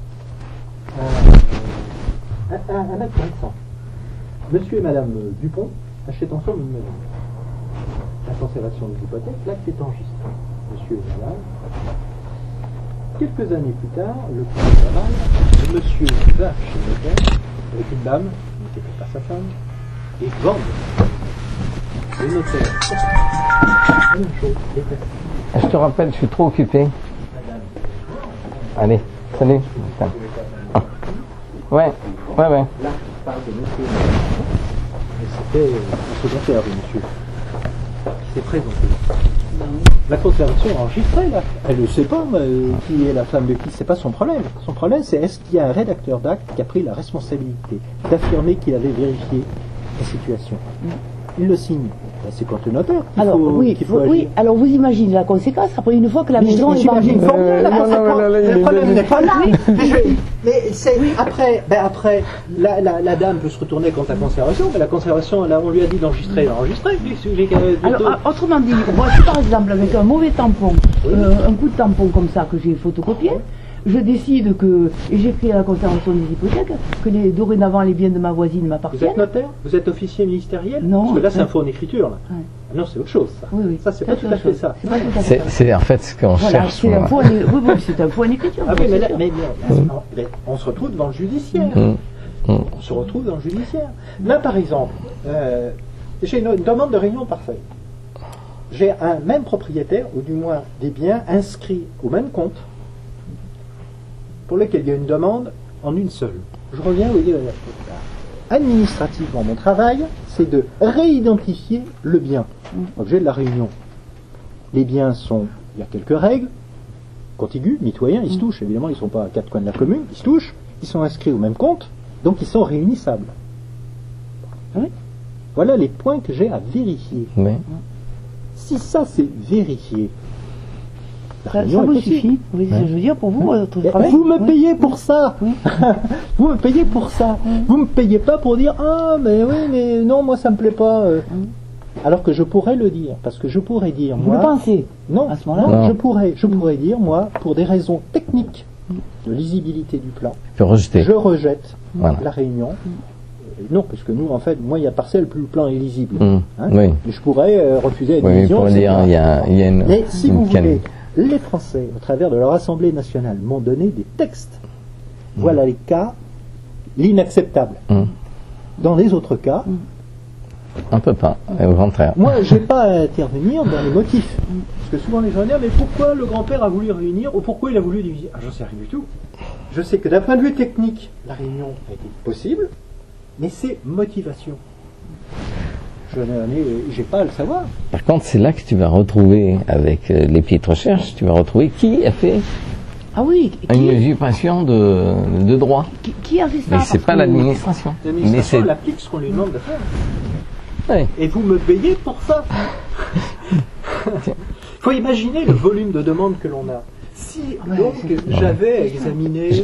Un acte récent. Monsieur et Madame Dupont achètent ensemble une maison. La conservation des hypothèques, l'acte est enregistré. Monsieur et Madame. Quelques années plus tard, le monsieur va chez le notaire avec une dame, qui n'était pas sa femme, et vend. Le notaire. Une chose est Je te rappelle, je suis trop occupé. Allez, salut. Ouais. Là, je parle de monsieur. Mais c'était le secrétaire de monsieur qui s'est présenté. La conservation enregistrée, là. Elle ne sait pas qui est la femme de qui, c'est pas son problème. Son problème, c'est est-ce qu'il y a un rédacteur d'acte qui a pris la responsabilité d'affirmer qu'il avait vérifié la situation. Il le signe. Ben, c'est quand le notaire qu'il faut agir. Alors vous imaginez la conséquence après une fois que la maison est vendue. Le problème n'est pas là. Mais c'est après, la dame peut se retourner contre la conservation, mais la conservation, là, on lui a dit d'enregistrer, Alors, autrement dit, voici par exemple avec un mauvais tampon, un coup de tampon comme ça que j'ai photocopié, je décide que, et j'écris à la conservation des hypothèques, que dorénavant les biens de ma voisine m'appartiennent. Vous êtes notaire? Vous êtes officier ministériel? Non. Parce que là, c'est un faux en écriture. Là. Ouais. Non, c'est autre chose, ça. Oui. Ça, c'est pas tout à fait ça. C'est en fait ce qu'on cherche. C'est un faux en écriture. Ah oui, mais on se retrouve devant le judiciaire. On se retrouve dans le judiciaire. Là, par exemple, j'ai une demande de réunion parfaite. J'ai un même propriétaire, ou du moins des biens inscrits au même compte, pour lesquels il y a une demande en une seule. Je reviens au dire administrativement, mon travail, c'est de réidentifier le bien, objet de la réunion. Les biens sont, il y a quelques règles, contigus, mitoyens, ils se touchent, évidemment, ils ne sont pas à quatre coins de la commune, ils se touchent, ils sont inscrits au même compte, donc ils sont réunissables. Oui. Voilà les points que j'ai à vérifier. Oui. Si ça c'est vérifié, ça vous suffit. Oui, je veux dire, pour vous, votre travail. Vous me payez pour ça. Vous me payez pour ça. Vous me payez pas pour dire mais oui, mais non, moi ça me plaît pas. Alors que je pourrais le dire, parce que je pourrais dire vous le pensez? Non, à ce moment-là. Je pourrais dire moi, pour des raisons techniques de lisibilité du plan, je rejette la réunion. Non, parce que nous, en fait, moi, il y a parcelle, plus le plan est lisible. Oui. Mais je pourrais refuser la division. Pour dire, il y a une. Mais si vous voulez. Les Français, au travers de leur Assemblée nationale, m'ont donné des textes. Voilà les cas, l'inacceptable. Dans les autres cas, on ne peut pas, au contraire. Moi, je n'ai pas à intervenir dans les motifs. Parce que souvent les gens disent, mais pourquoi le grand-père a voulu réunir, ou pourquoi il a voulu diviser? J'en sais rien du tout. Je sais que d'un point de vue technique, la réunion a été possible, mais c'est motivation. Je n'ai pas à le savoir. Par contre, c'est là que tu vas retrouver, avec les pieds de recherche, tu vas retrouver qui a fait une usurpation de droit. Qui a fait ça? Mais c'est pas l'administration. L'administration, elle applique ce qu'on lui demande de faire. Oui. Et vous me payez pour ça. Il faut imaginer le volume de demandes que l'on a. Si donc j'avais à examiner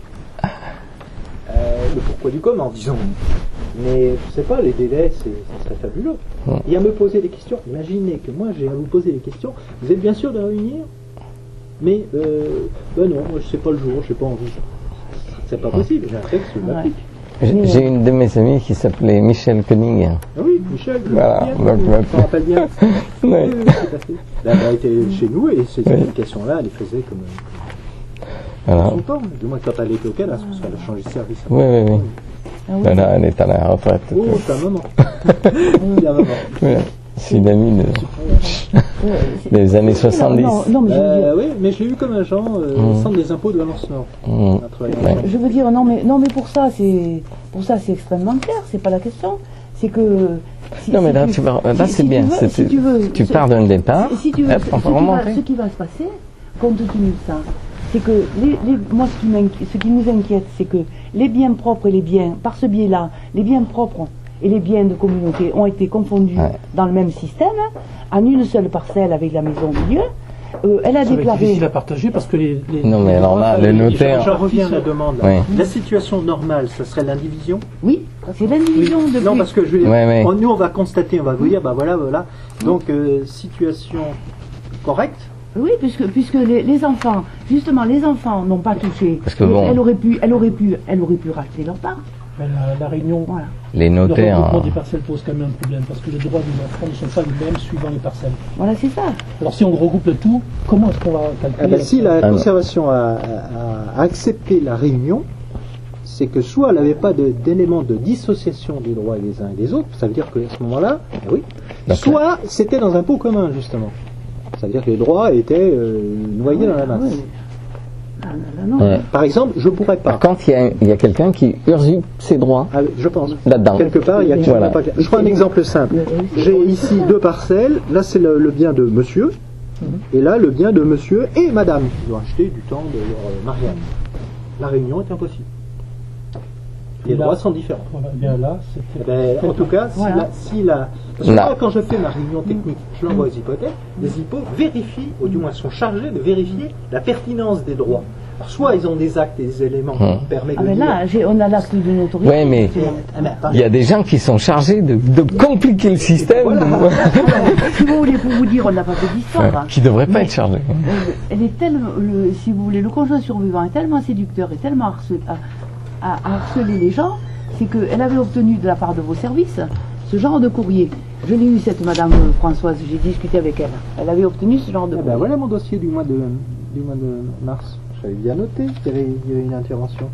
le pourquoi du comment, disons, mais je sais pas, les délais, ça serait fabuleux. Et à me poser des questions, imaginez que moi j'ai à vous poser des questions, vous êtes bien sûr de réunir, mais non, moi je sais pas le jour, je n'ai pas envie. C'est pas possible, j'ai un texte, je l'applique. J'ai une de mes amies qui s'appelait Michel Koenig. Ah oui, Michel, voilà, je me rappelle bien. Oui, tout à fait. Elle a été chez nous et ces applications-là, elle les faisait comme son temps. Du moins, quand elle était au Canada, parce qu'elle a changé de service. Oui. Là, elle est à la retraite. Oh, c'est un moment. C'est un moment. C'est une amie des années 70. Oui, mais je l'ai eu comme agent centre des impôts de Valence Nord. Je veux dire, non mais pour ça c'est extrêmement clair, c'est pas la question. C'est que non mais là, c'est bien. Tu pars d'un départ. Si tu veux, ce qui va se passer, compte tenu de ça, c'est que moi ce qui nous inquiète, c'est que les biens propres et les biens, par ce biais-là, les biens propres et les biens de communauté ont été confondus dans le même système, en une seule parcelle avec la maison au milieu. Elle a déclaré. C'est difficile à partager parce que non, mais alors là, les notaires. J'en reviens à la demande. La situation normale, ce serait l'indivision. Oui, c'est l'indivision de. Non, parce que je veux dire, nous, on va constater, on va vous dire, voilà. Donc, situation correcte. Oui, puisque les enfants, justement, les enfants n'ont pas touché. Parce que elle aurait pu racheter leur part. La réunion, les notaires. Le regroupement des parcelles pose quand même un problème parce que les droits des enfants ne sont pas les mêmes suivant les parcelles. Voilà, c'est ça. Alors si on regroupe le tout, comment est-ce qu'on va calculer si la conservation a accepté la réunion, c'est que soit elle n'avait pas d'élément de dissociation des droits des uns et des autres, ça veut dire qu'à ce moment-là, soit c'était dans un pot commun justement. Ça veut dire que les droits étaient noyés dans la masse. Par exemple, je ne pourrais pas. Par contre, il y a quelqu'un qui usurpe ses droits. Je pense. Là-dedans. Quelque part, il y a quelqu'un pas. Je prends un exemple simple. J'ai ici 2 parcelles. Là, c'est le bien de monsieur. Et là, le bien de monsieur et madame. Ils ont acheté du temps de leur mariage. La réunion est impossible. Les droits sont différents. Bien là, en tout cas, parce que là, quand je fais ma réunion technique, je l'envoie aux hypothèques, les hypos vérifient, ou du moins sont chargés de vérifier la pertinence des droits. Alors, soit ils ont des actes et des éléments qui permettent de dire... là, on a l'acte d'une autorité. Oui, mais il y a des gens qui sont chargés de compliquer le système. Voilà. Si vous voulez, pour vous dire, on n'a pas fait d'histoire. Qui ne devrait pas être chargé. Elle est tellement, si vous voulez, le conjoint survivant est tellement séducteur et tellement à harceler les gens, c'est qu'elle avait obtenu de la part de vos services ce genre de courrier. Je l'ai eu, cette madame Françoise, j'ai discuté avec elle. Elle avait obtenu ce genre de courrier. Voilà mon dossier du mois de mars. J'avais bien noté qu'il y avait une intervention.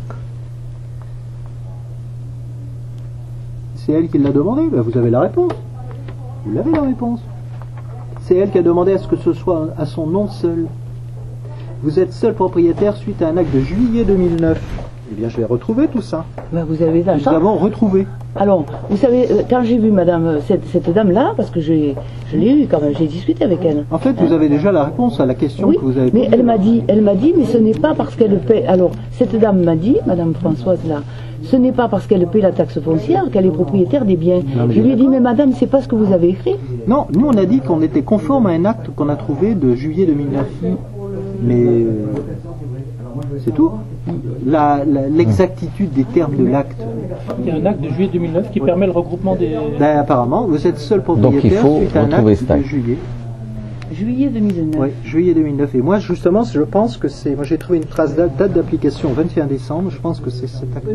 C'est elle qui l'a demandé, vous avez la réponse. Vous l'avez la réponse. C'est elle qui a demandé à ce que ce soit à son nom seul. Vous êtes seul propriétaire suite à un acte de juillet 2009. Eh bien, je vais retrouver tout ça. Vous avez Nous avons retrouvé. Alors, vous savez, quand j'ai vu madame, cette dame-là, parce que je l'ai eue quand même, j'ai discuté avec elle. En fait, vous avez déjà la réponse à la question que vous avez posée. Mais elle m'a dit, mais ce n'est pas parce qu'elle paie. Alors, cette dame m'a dit, madame Françoise là, ce n'est pas parce qu'elle paie la taxe foncière qu'elle est propriétaire des biens. Je lui ai dit, mais madame, c'est pas ce que vous avez écrit. Non, nous on a dit qu'on était conforme à un acte qu'on a trouvé de juillet 2009. Mais c'est tout. L'exactitude des termes de l'acte. Il y a un acte de juillet 2009 qui permet le regroupement des... apparemment, vous êtes seul propriétaire suite à un acte de juillet. Juillet 2009. Oui, juillet 2009. Et moi, justement, je pense que c'est... Moi, j'ai trouvé une trace date d'application 21 décembre. Je pense que c'est cet acte.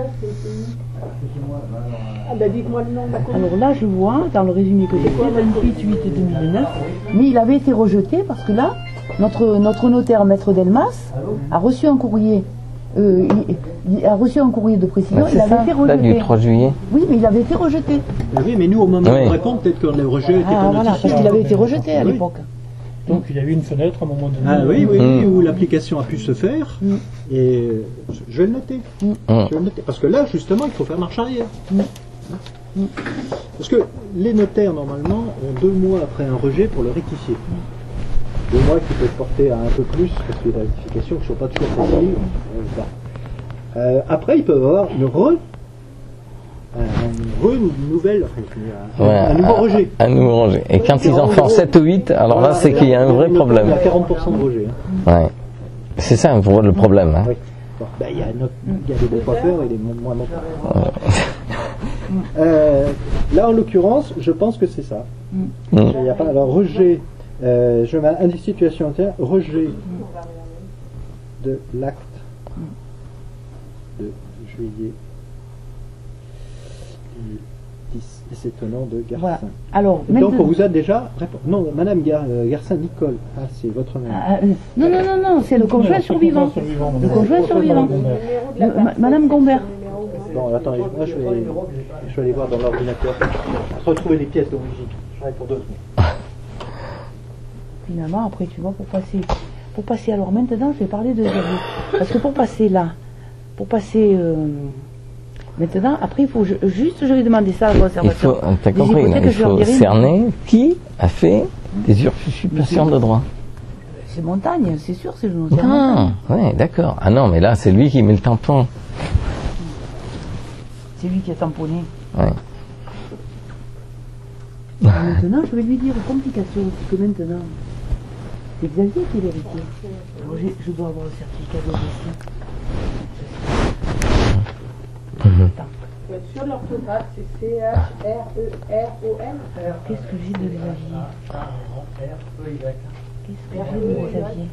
Alors là, je vois, dans le résumé que j'ai fait, 28/8/2009, mais il avait été rejeté parce que là, notre notaire, maître Delmas, a reçu un courrier. Il a reçu un courrier de précision, il avait été rejeté. Là, du 3 juillet. Oui, mais il avait été rejeté. Oui, mais nous, au moment où on répond, peut-être que le rejet était pas voilà, parce qu'il avait été rejeté à l'époque. Donc il y a eu une fenêtre à un moment donné. Ah oui, où l'application a pu se faire. Et je vais le noter. Je vais le noter. Parce que là, justement, il faut faire marche arrière. Parce que les notaires, normalement, ont 2 mois après un rejet pour le rectifier. 2 mois qui peuvent porter à un peu plus, parce que les rectifications ne sont pas toujours faciles. Après, ils peuvent avoir une nouvelle, un nouveau rejet. Un nouveau rejet. Et quand ils en font 7 ou 8, alors là, c'est qu'il y a un vrai problème. Il y a 40% de rejet. Ouais. C'est ça le problème. Hein. Oui. Bon, il y a des bons coiffeurs et des moins bons coiffeurs. Là, en l'occurrence, je pense que c'est ça. Il y a pas, alors, rejet, je mets une situation entière, rejet de l'acte de juillet 10. Et c'est au nom de Garcin. Voilà. Alors, donc, on vous a déjà répondu. Non, Madame Garcin Nicole. Ah, c'est votre nom. Non, c'est le conjoint survivant. Le conjoint survivant. Madame Gombert. Bon, attendez, moi je vais aller voir dans l'ordinateur. Retrouver les pièces d'origine. Je vais pour 2 secondes. Finalement, après, tu vois, pour passer alors maintenant, je vais parler de zéro. Parce que pour passer maintenant, après, il faut je vais demander ça à la conservation. T'as compris, il faut cerner qui a fait des usurpations de droit. C'est Montagne, c'est sûr, c'est le nom. Ah, ouais, d'accord. Ah non, mais là, c'est lui qui met le tampon. C'est lui qui a tamponné. Ouais. Maintenant, je vais lui dire complication, parce que maintenant, c'est Xavier qui est l'héritier. Alors, je dois avoir le certificat de décès. Sur l'orthographe, c'est C-H-R-E-R-O-N. Qu'est-ce que j'ai de Xavier? Qu'est-ce que j'ai de Xavier?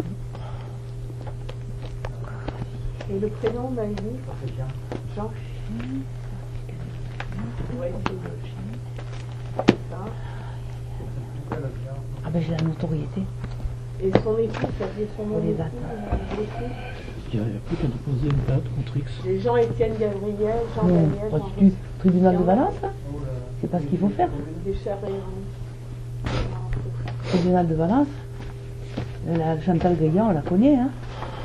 Et le prénom, on m'a dit Jean. Ouais, c'est ça. Ah ben j'ai la notoriété. Et son époux, ça faisait son nom. Les dates. Il n'y a plus qu'à déposer une date contre X. Les Jean-Étienne Gabriel, Jean Non, Daniel, pas du tout. Tribunal de Valence, hein. C'est pas ce qu'il faut faire. des Charrières. Tribunal de Valence. La Chantal Gaillan, on la connaît, hein.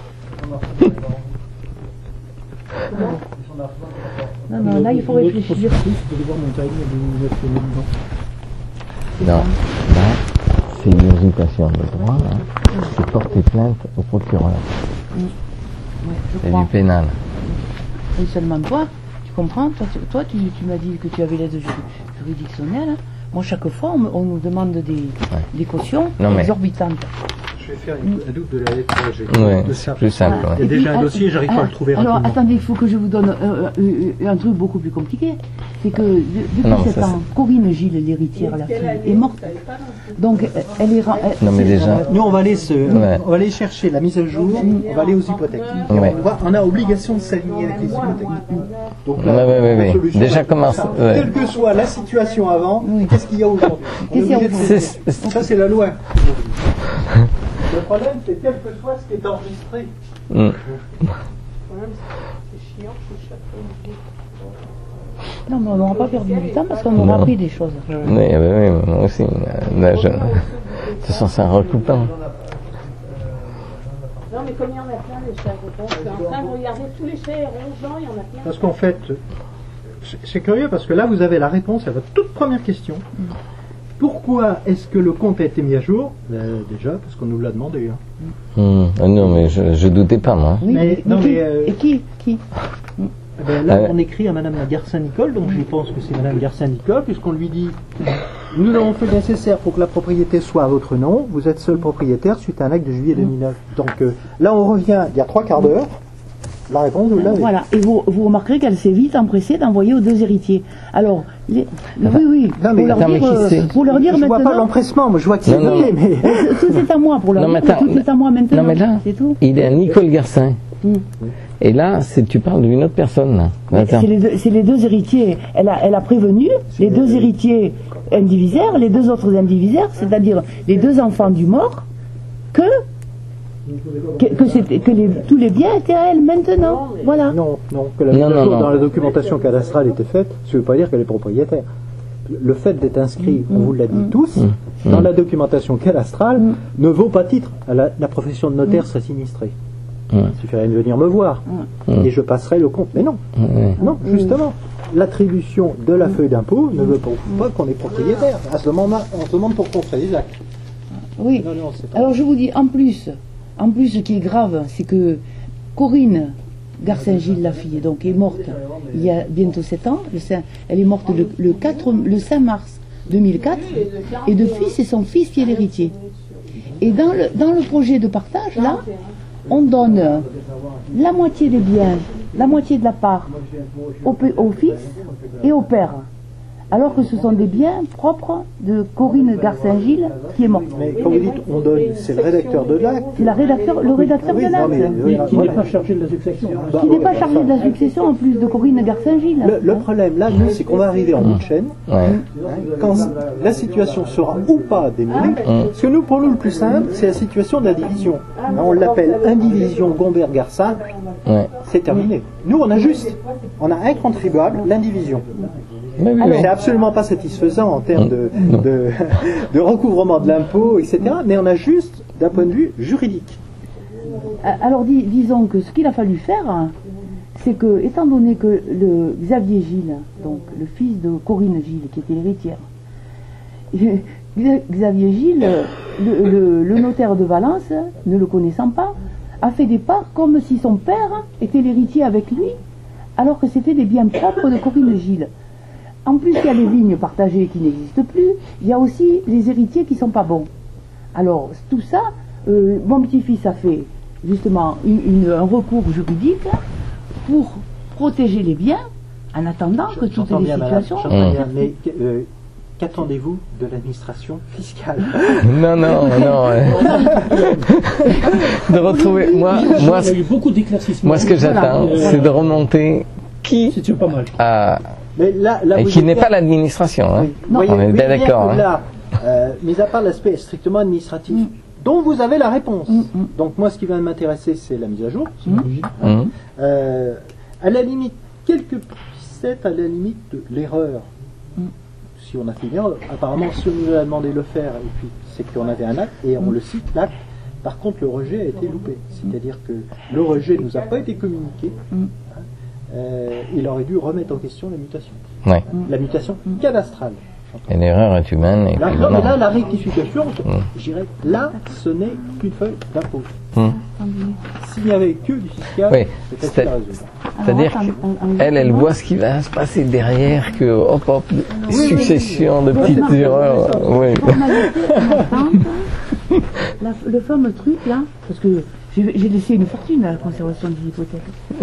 Non, là il faut réfléchir. Vous devez voir Montagne, vous mettre le nom dedans. Non, là, c'est une usurpation de droit, hein. C'est porter plainte au procureur. Ouais, C'est du pénal. Et seulement toi, tu comprends? Toi, tu m'as dit que tu avais l'aide juridictionnelle. Moi, chaque fois, on nous demande des cautions exorbitantes. Je vais faire un double de la lettre G. Ouais, c'est plus simple. Il y a déjà un dossier, j'arrive pas à le trouver alors, rapidement. attendez, il faut que je vous donne un truc beaucoup plus compliqué. C'est que depuis 7 ans, Corinne Gilles, l'héritière, la fille, est morte. Donc, elle est... Non, mais déjà... Nous, on va aller chercher la mise à jour, on va aller aux hypothèques. Ouais. On a obligation de s'aligner avec les hypothèques. Donc, Ouais. Déjà, comment... Quelle que soit la situation avant, qu'est-ce qu'il y a aujourd'hui? Ça, c'est la loi. Le problème, c'est quel que soit ce qui est enregistré. Le problème, c'est chiant, c'est chaque Non, mais on n'aura pas perdu du temps parce qu'on aura appris des choses. Oui, moi aussi. Là, de toute façon, c'est un recoupant. Non, mais comme il y en a plein, les chats réponses, je suis en train de regarder tous les chats et rongeants, il y en a plein. Parce qu'en fait, c'est curieux parce que là, vous avez la réponse à votre toute première question. Pourquoi est-ce que le compte a été mis à jour? Déjà, parce qu'on nous l'a demandé. Non, mais je doutais pas, moi. Oui, Mais et qui là, on écrit à Madame Garcin Nicole, donc je pense que c'est Madame Garcin Nicole, puisqu'on lui dit nous avons fait le nécessaire pour que la propriété soit à votre nom, vous êtes seul propriétaire suite à un acte de juillet 2009. Donc là, on revient il y a 3 quarts d'heure. La réponse, vous l'avez. Voilà, et vous remarquerez qu'elle s'est vite empressée d'envoyer aux 2 héritiers. Alors, oui, Non, mais pour leur dire je vois maintenant... pas l'empressement, moi je vois qu'il est noté, mais... C'est à moi, pour leur dire que tout est à moi maintenant, Non, mais là, c'est tout. il est à Nicole Garcin. Et là, tu parles d'une autre personne. Là. C'est les 2 héritiers. Elle a prévenu les 2 héritiers indivisaires, les 2 autres indivisaires, c'est-à-dire les 2 enfants du mort, que tous les biens étaient à elle maintenant. Voilà. Non, que la mise à jour dans la documentation cadastrale était faite, ça ne veut pas dire qu'elle est propriétaire. Le fait d'être inscrit, on vous l'a dit tous, dans la documentation cadastrale, ne vaut pas titre à la profession de notaire serait sinistrée. Il suffirait de venir me voir et je passerai le compte. Mais non, non, justement, l'attribution de la feuille d'impôt ne veut pas qu'on est propriétaire. À ce moment-là, on se demande pourquoi on fait les actes. Oui. Non, c'est pas... Alors je vous dis, en plus, ce qui est grave, c'est que Corinne Garcin-Gilles, la fille, donc, est morte il y a bientôt 7 ans. Elle est morte le 5 mars 2004. Et depuis, c'est son fils qui est l'héritier. Et dans le projet de partage, là, on donne la moitié des biens, la moitié de la part au fils et au père. Alors que ce sont des biens propres de Corinne Garcin-Gilles qui est morte. Mais quand vous dites on donne, c'est le rédacteur de l'acte. C'est le rédacteur de l'acte. Qui n'est pas chargé de la succession. Qui n'est pas chargé de la succession en plus de Corinne Garcin-Gilles. Le problème là, nous, c'est qu'on va arriver en bout de chaîne. Quand la situation sera ou pas démêlée. Parce que nous, pour nous, le plus simple, c'est la situation de la division. On l'appelle indivision Gombert-Garcin. C'est terminé. Nous, on a un contribuable, l'indivision. C'est absolument pas satisfaisant en termes de recouvrement de l'impôt, etc. Mais on a juste d'un point de vue juridique. Alors disons que ce qu'il a fallu faire, c'est que, étant donné que le Xavier Gilles, donc le fils de Corinne Gilles, qui était l'héritière, Xavier Gilles, le notaire de Valence, ne le connaissant pas, a fait des parts comme si son père était l'héritier avec lui, alors que c'était des biens propres de Corinne Gilles. En plus, il y a les vignes partagées qui n'existent plus, il y a aussi les héritiers qui ne sont pas bons. Alors, tout ça, mon petit-fils a fait justement un recours juridique pour protéger les biens en attendant que toutes les situations... Mais qu'attendez-vous de l'administration fiscale? Non. De retrouver... Moi, il y a eu beaucoup d'éclaircissements. Moi, ce que j'attends, c'est de remonter qui... C'est pas mal. Mais là, et qui n'est pas l'administration. Hein. Oui. On est bien d'accord. Là, mis à part l'aspect strictement administratif, dont vous avez la réponse. Donc moi, ce qui va m'intéresser, c'est la mise à jour. À la limite, quelques pistes à la limite de l'erreur. Si on a fait une erreur, apparemment, si on nous a demandé de le faire, et puis c'est qu'on avait un acte, et on le cite, l'acte. Par contre, le rejet a été loupé. C'est-à-dire que le rejet ne nous a pas été communiqué. Il aurait dû remettre en question la mutation. La mutation cadastrale. Et l'erreur est humaine. Et là, la rectification, je dirais, là, ce n'est qu'une feuille d'impôt. S'il n'y avait que du fiscal, c'est la résultat. C'est-à-dire qu'elle voit ce qui va se passer derrière, que hop, succession de petites erreurs. Le fameux truc là, parce que j'ai laissé une fortune à la conservation des hypothèques.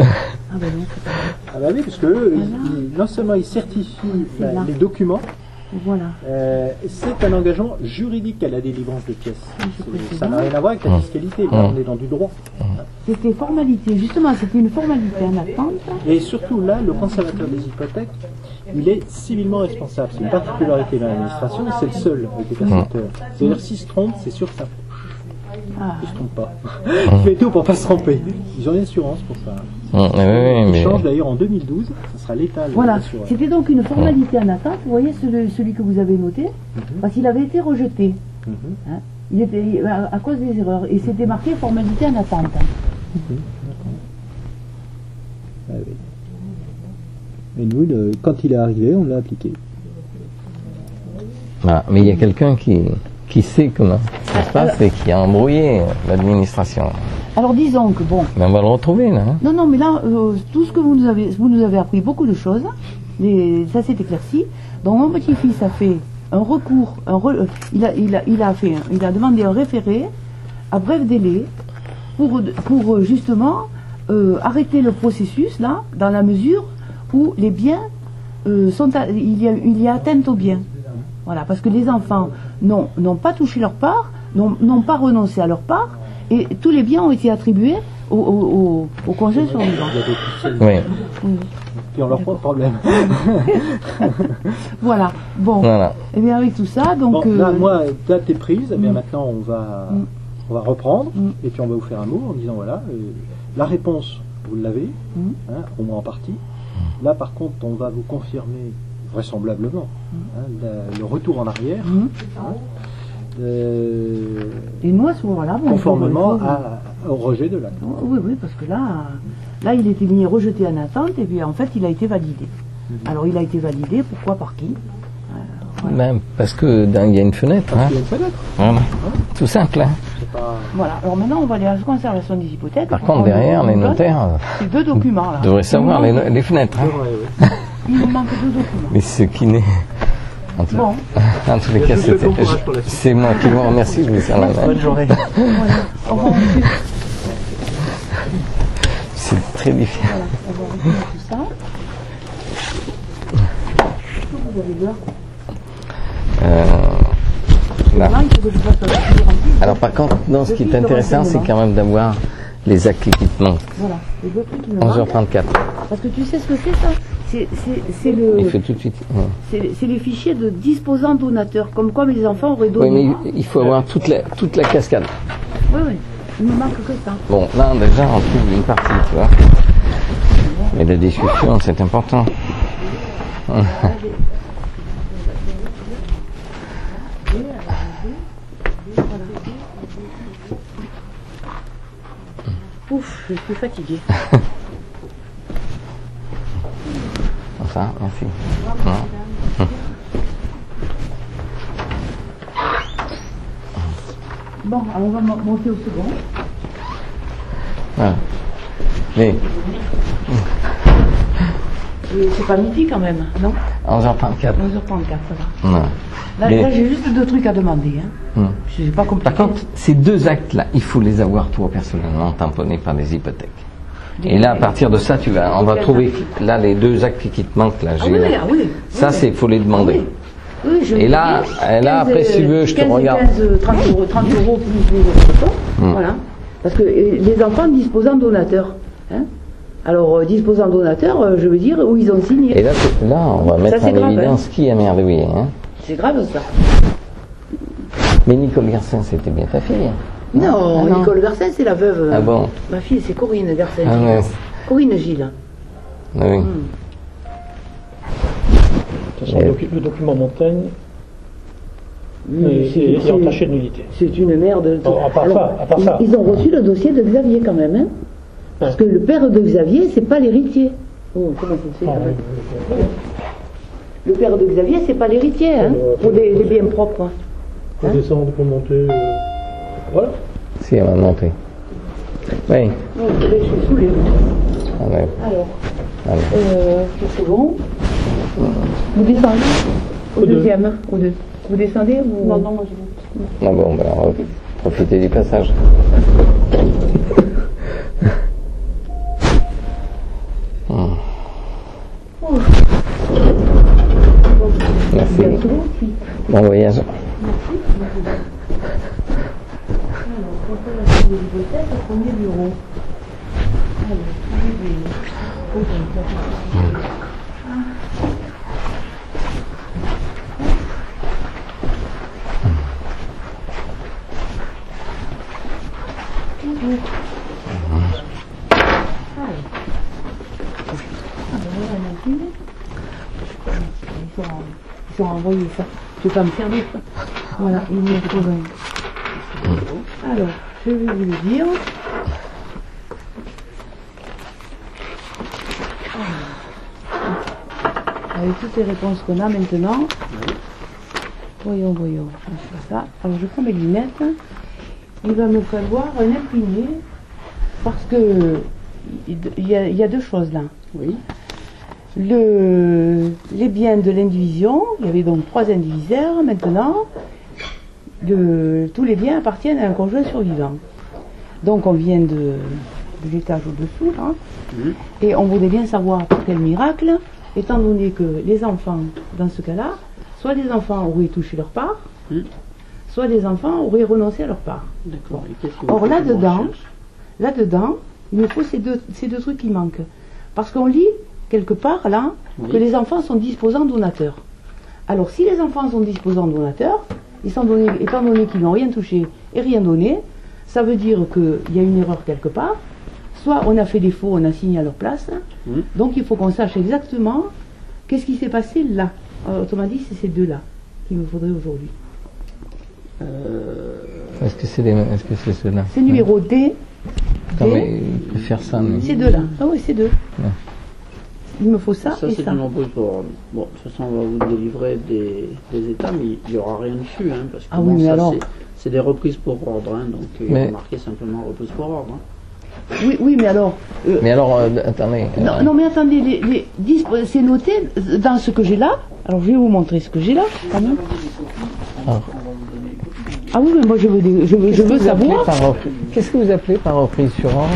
Oui, parce que non seulement il certifie les documents, c'est un engagement juridique à la délivrance des pièces. Ça n'a rien à voir avec la fiscalité, là on est dans du droit. C'était formalité, justement, c'était une formalité en attente. Et surtout là, le conservateur des hypothèques, il est civilement responsable. C'est une particularité dans l'administration, c'est le seul avec les percepteurs. C'est-à-dire s'il se trompe, c'est sûr que ça ils ne se trompent pas. Il fait tout pour ne pas se tromper. Ils ont une assurance pour ça. Ils changent d'ailleurs en 2012, ce sera l'État. Voilà, c'était donc une formalité en attente. Vous voyez celui que vous avez noté, parce qu'il avait été rejeté. Il était à cause des erreurs. Et c'était marqué formalité en attente. Et nous, quand il est arrivé, on l'a appliqué. Mais il y a quelqu'un qui sait comment ça se passe et qui a embrouillé l'administration. Alors disons que bon... Mais on va le retrouver là. Hein. Non, mais là, tout ce que vous nous avez appris beaucoup de choses, ça s'est éclairci. Donc mon petit-fils a fait un recours, il a demandé un référé à bref délai pour justement arrêter le processus là, dans la mesure où les biens il y a atteinte aux biens. Voilà, parce que les enfants n'ont pas touché leur part, n'ont pas renoncé à leur part, et tous les biens ont été attribués au congé survivant. Oui. Qui ont leur propre problème. Voilà, bon. Voilà. Et bien avec tout ça, donc... Bon, là, moi, date est prise, et bien maintenant on va reprendre, et puis on va vous faire un mot en disant voilà, la réponse, vous l'avez, au moins en partie. Là par contre, on va vous confirmer vraisemblablement le retour en arrière. Et nous, à ce moment-là, conformément au rejet de l'acte. Oui, oui, parce que là, il était mis rejeté en attente et puis en fait, il a été validé. Alors, il a été validé, pourquoi, par qui? Voilà. Ben, parce que il y a une fenêtre. Il y a une fenêtre. Voilà. Tout simple. Hein. Voilà, alors maintenant, on va aller à la conservation des hypothèques. Par contre, derrière, les notaires ces deux documents là. devraient savoir les fenêtres. Hein. Vrai, oui. Il nous manque deux documents. Mais ce qui n'est. En tous les cas, c'est moi qui vous remercie. Je vous sers la main. Bonne journée. Voilà. On va ensuite, C'est très difficile. voilà, on va retenir tout ça. Vous avez là. Là. Il faut que je fasse un Alors par contre, non, ce qui est intéressant, c'est quand même d'avoir les actes qui te manquent. Voilà, les deux trucs qui me manquent. 11h34. Parce que tu sais ce que c'est ça? C'est le. Il faut tout de suite. C'est les fichiers de disposants donateurs, comme quoi les enfants auraient donné. Oui, mais il faut avoir toute la cascade. Oui, oui. Il ne manque que ça. Bon, là déjà, on trouve une partie, tu vois. Mais la discussion, c'est important. Ouf, je suis fatiguée. Enfin, merci. Non. Bon, alors on va monter au second. Voilà. Mais Et c'est pas midi quand même, non? 11h34. 11h34, ça va. Non. Là, Mais- là, j'ai juste deux trucs à demander. Hein. J'ai pas compliqué. Par contre, ces deux actes-là, il faut les avoir toi personnellement tamponnés par des hypothèques. Et là, à partir de ça, on va trouver là les deux actes qui te manquent là. Ah oui, oui. Ça, c'est faut les demander. Oui, je Et là, dis, là, après, si tu veux, je te 15 et regarde. 15, 30 euros plus les autres. Voilà. Parce que les enfants disposant donateurs. Hein. Alors, disposant donateurs, je veux dire, où ils ont signé. Et là, on va mettre c'est en grave, évidence qui a merdouillé. Hein. C'est grave ça. Mais Nicole Garcin, c'était bien ta fille. Non, Ah non. Nicole Garcin, c'est la veuve. Ah bon? Ma fille, c'est Corinne Garcin. Ah ouais. Corinne Gilles. Ah oui. De toute façon, le document Montaigne est entaché de nullité. C'est une merde. À part ça. Ils ont reçu le dossier de Xavier quand même. Hein. Parce que le père de Xavier, c'est pas l'héritier. Oh, comment ça se fait, quand même. Le père de Xavier, c'est pas l'héritier, hein, pour des biens propres. Pour descendre, pour monter. Voilà. Si, elle va monter. Oui. Oh, là, je suis saoulée. Ah ouais. Alors, Allez. c'est bon. Vous descendez au deuxième, ou deux. Vous descendez ou... Non, moi je vais. Ah bon, ben, on va profiter du passage. Merci. Bon voyage. Premier bureau. Ils ont envoyé ça. Je vais pas me servir. Voilà, ils m'ont trouvé. Alors, je vais vous le dire. Avec toutes les réponses qu'on a maintenant. Voyons. C'est ça. Alors, je prends mes lunettes. Il va me falloir un imprimé. Parce que il y a deux choses là. Oui. Les biens de l'indivision, il y avait donc 3 indivisaires. Maintenant, tous les biens appartiennent à un conjoint survivant. Donc on vient de l'étage au-dessous, là, et on voudrait bien savoir par quel miracle, étant donné que les enfants, dans ce cas-là, soit les enfants auraient touché leur part, soit les enfants auraient renoncé à leur part. D'accord. Or là-dedans, il me faut ces deux trucs qui manquent. Parce qu'on lit quelque part là que les enfants sont disposants donateurs. Alors si les enfants sont disposants donateurs, étant donné qu'ils n'ont rien touché et rien donné, ça veut dire qu'il y a une erreur quelque part. Soit on a fait défaut, on a signé à leur place. Donc il faut qu'on sache exactement qu'est-ce qui s'est passé là. Autrement dit, c'est ces deux-là qu'il me faudrait aujourd'hui. Est-ce que c'est ceux-là? C'est numéro D Attends, mais il préfère ça. Mais... Ces deux-là. Ah oui, ces deux. Ouais. Il me faut ça, Ça, et c'est ça. une embauche pour ordre. Bon, de toute façon, on va vous délivrer des états, mais il n'y aura rien dessus, hein, parce que Ah oui, mais ça, alors... c'est des reprises pour ordre, hein, donc il Mais- y a marqué simplement reprise pour ordre. Hein. Oui, oui, mais alors... Mais alors, attendez. Non, non, mais attendez, c'est noté dans ce que j'ai là. Alors, je vais vous montrer ce que j'ai là, quand même. Alors, Ah oui, mais moi, je veux savoir... Qu'est-ce que vous appelez par reprise sur ordre?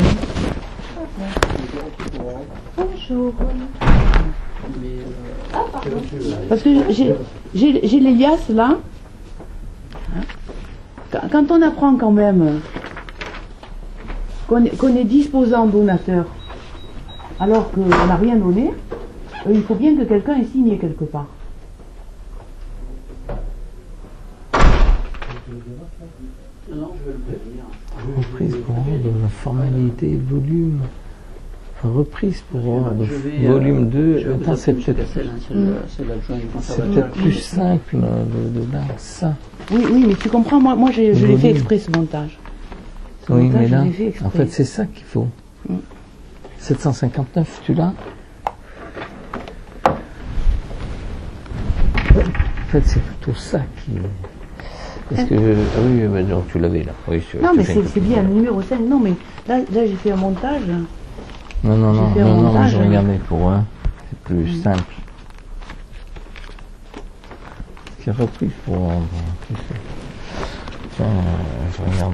Bonjour. Parce que j'ai les liasses là. Quand on apprend quand même qu'on est disposant donateur alors qu'on n'a rien donné, il faut bien que quelqu'un ait signé quelque part. Non, je vais le prévenir. Reprise pour ordre, formalité, volume. Reprise pour ordre, volume 2. Attends, c'est peut-être plus simple de là, ça. Oui, oui, mais tu comprends, moi je l'ai fait exprès ce montage. Ce Oui, montage, mais là, je l'ai fait exprès. en fait, c'est ça qu'il faut. 759, tu l'as? En fait, c'est plutôt ça qui... Parce que... Ah oui, mais donc tu l'avais là. Oui, non, mais c'est bien, le numéro 5. Non, mais là j'ai fait un montage. Non, mais je regardais pour un. C'est plus simple. C'est repris pour ordre. Tiens, je regarde.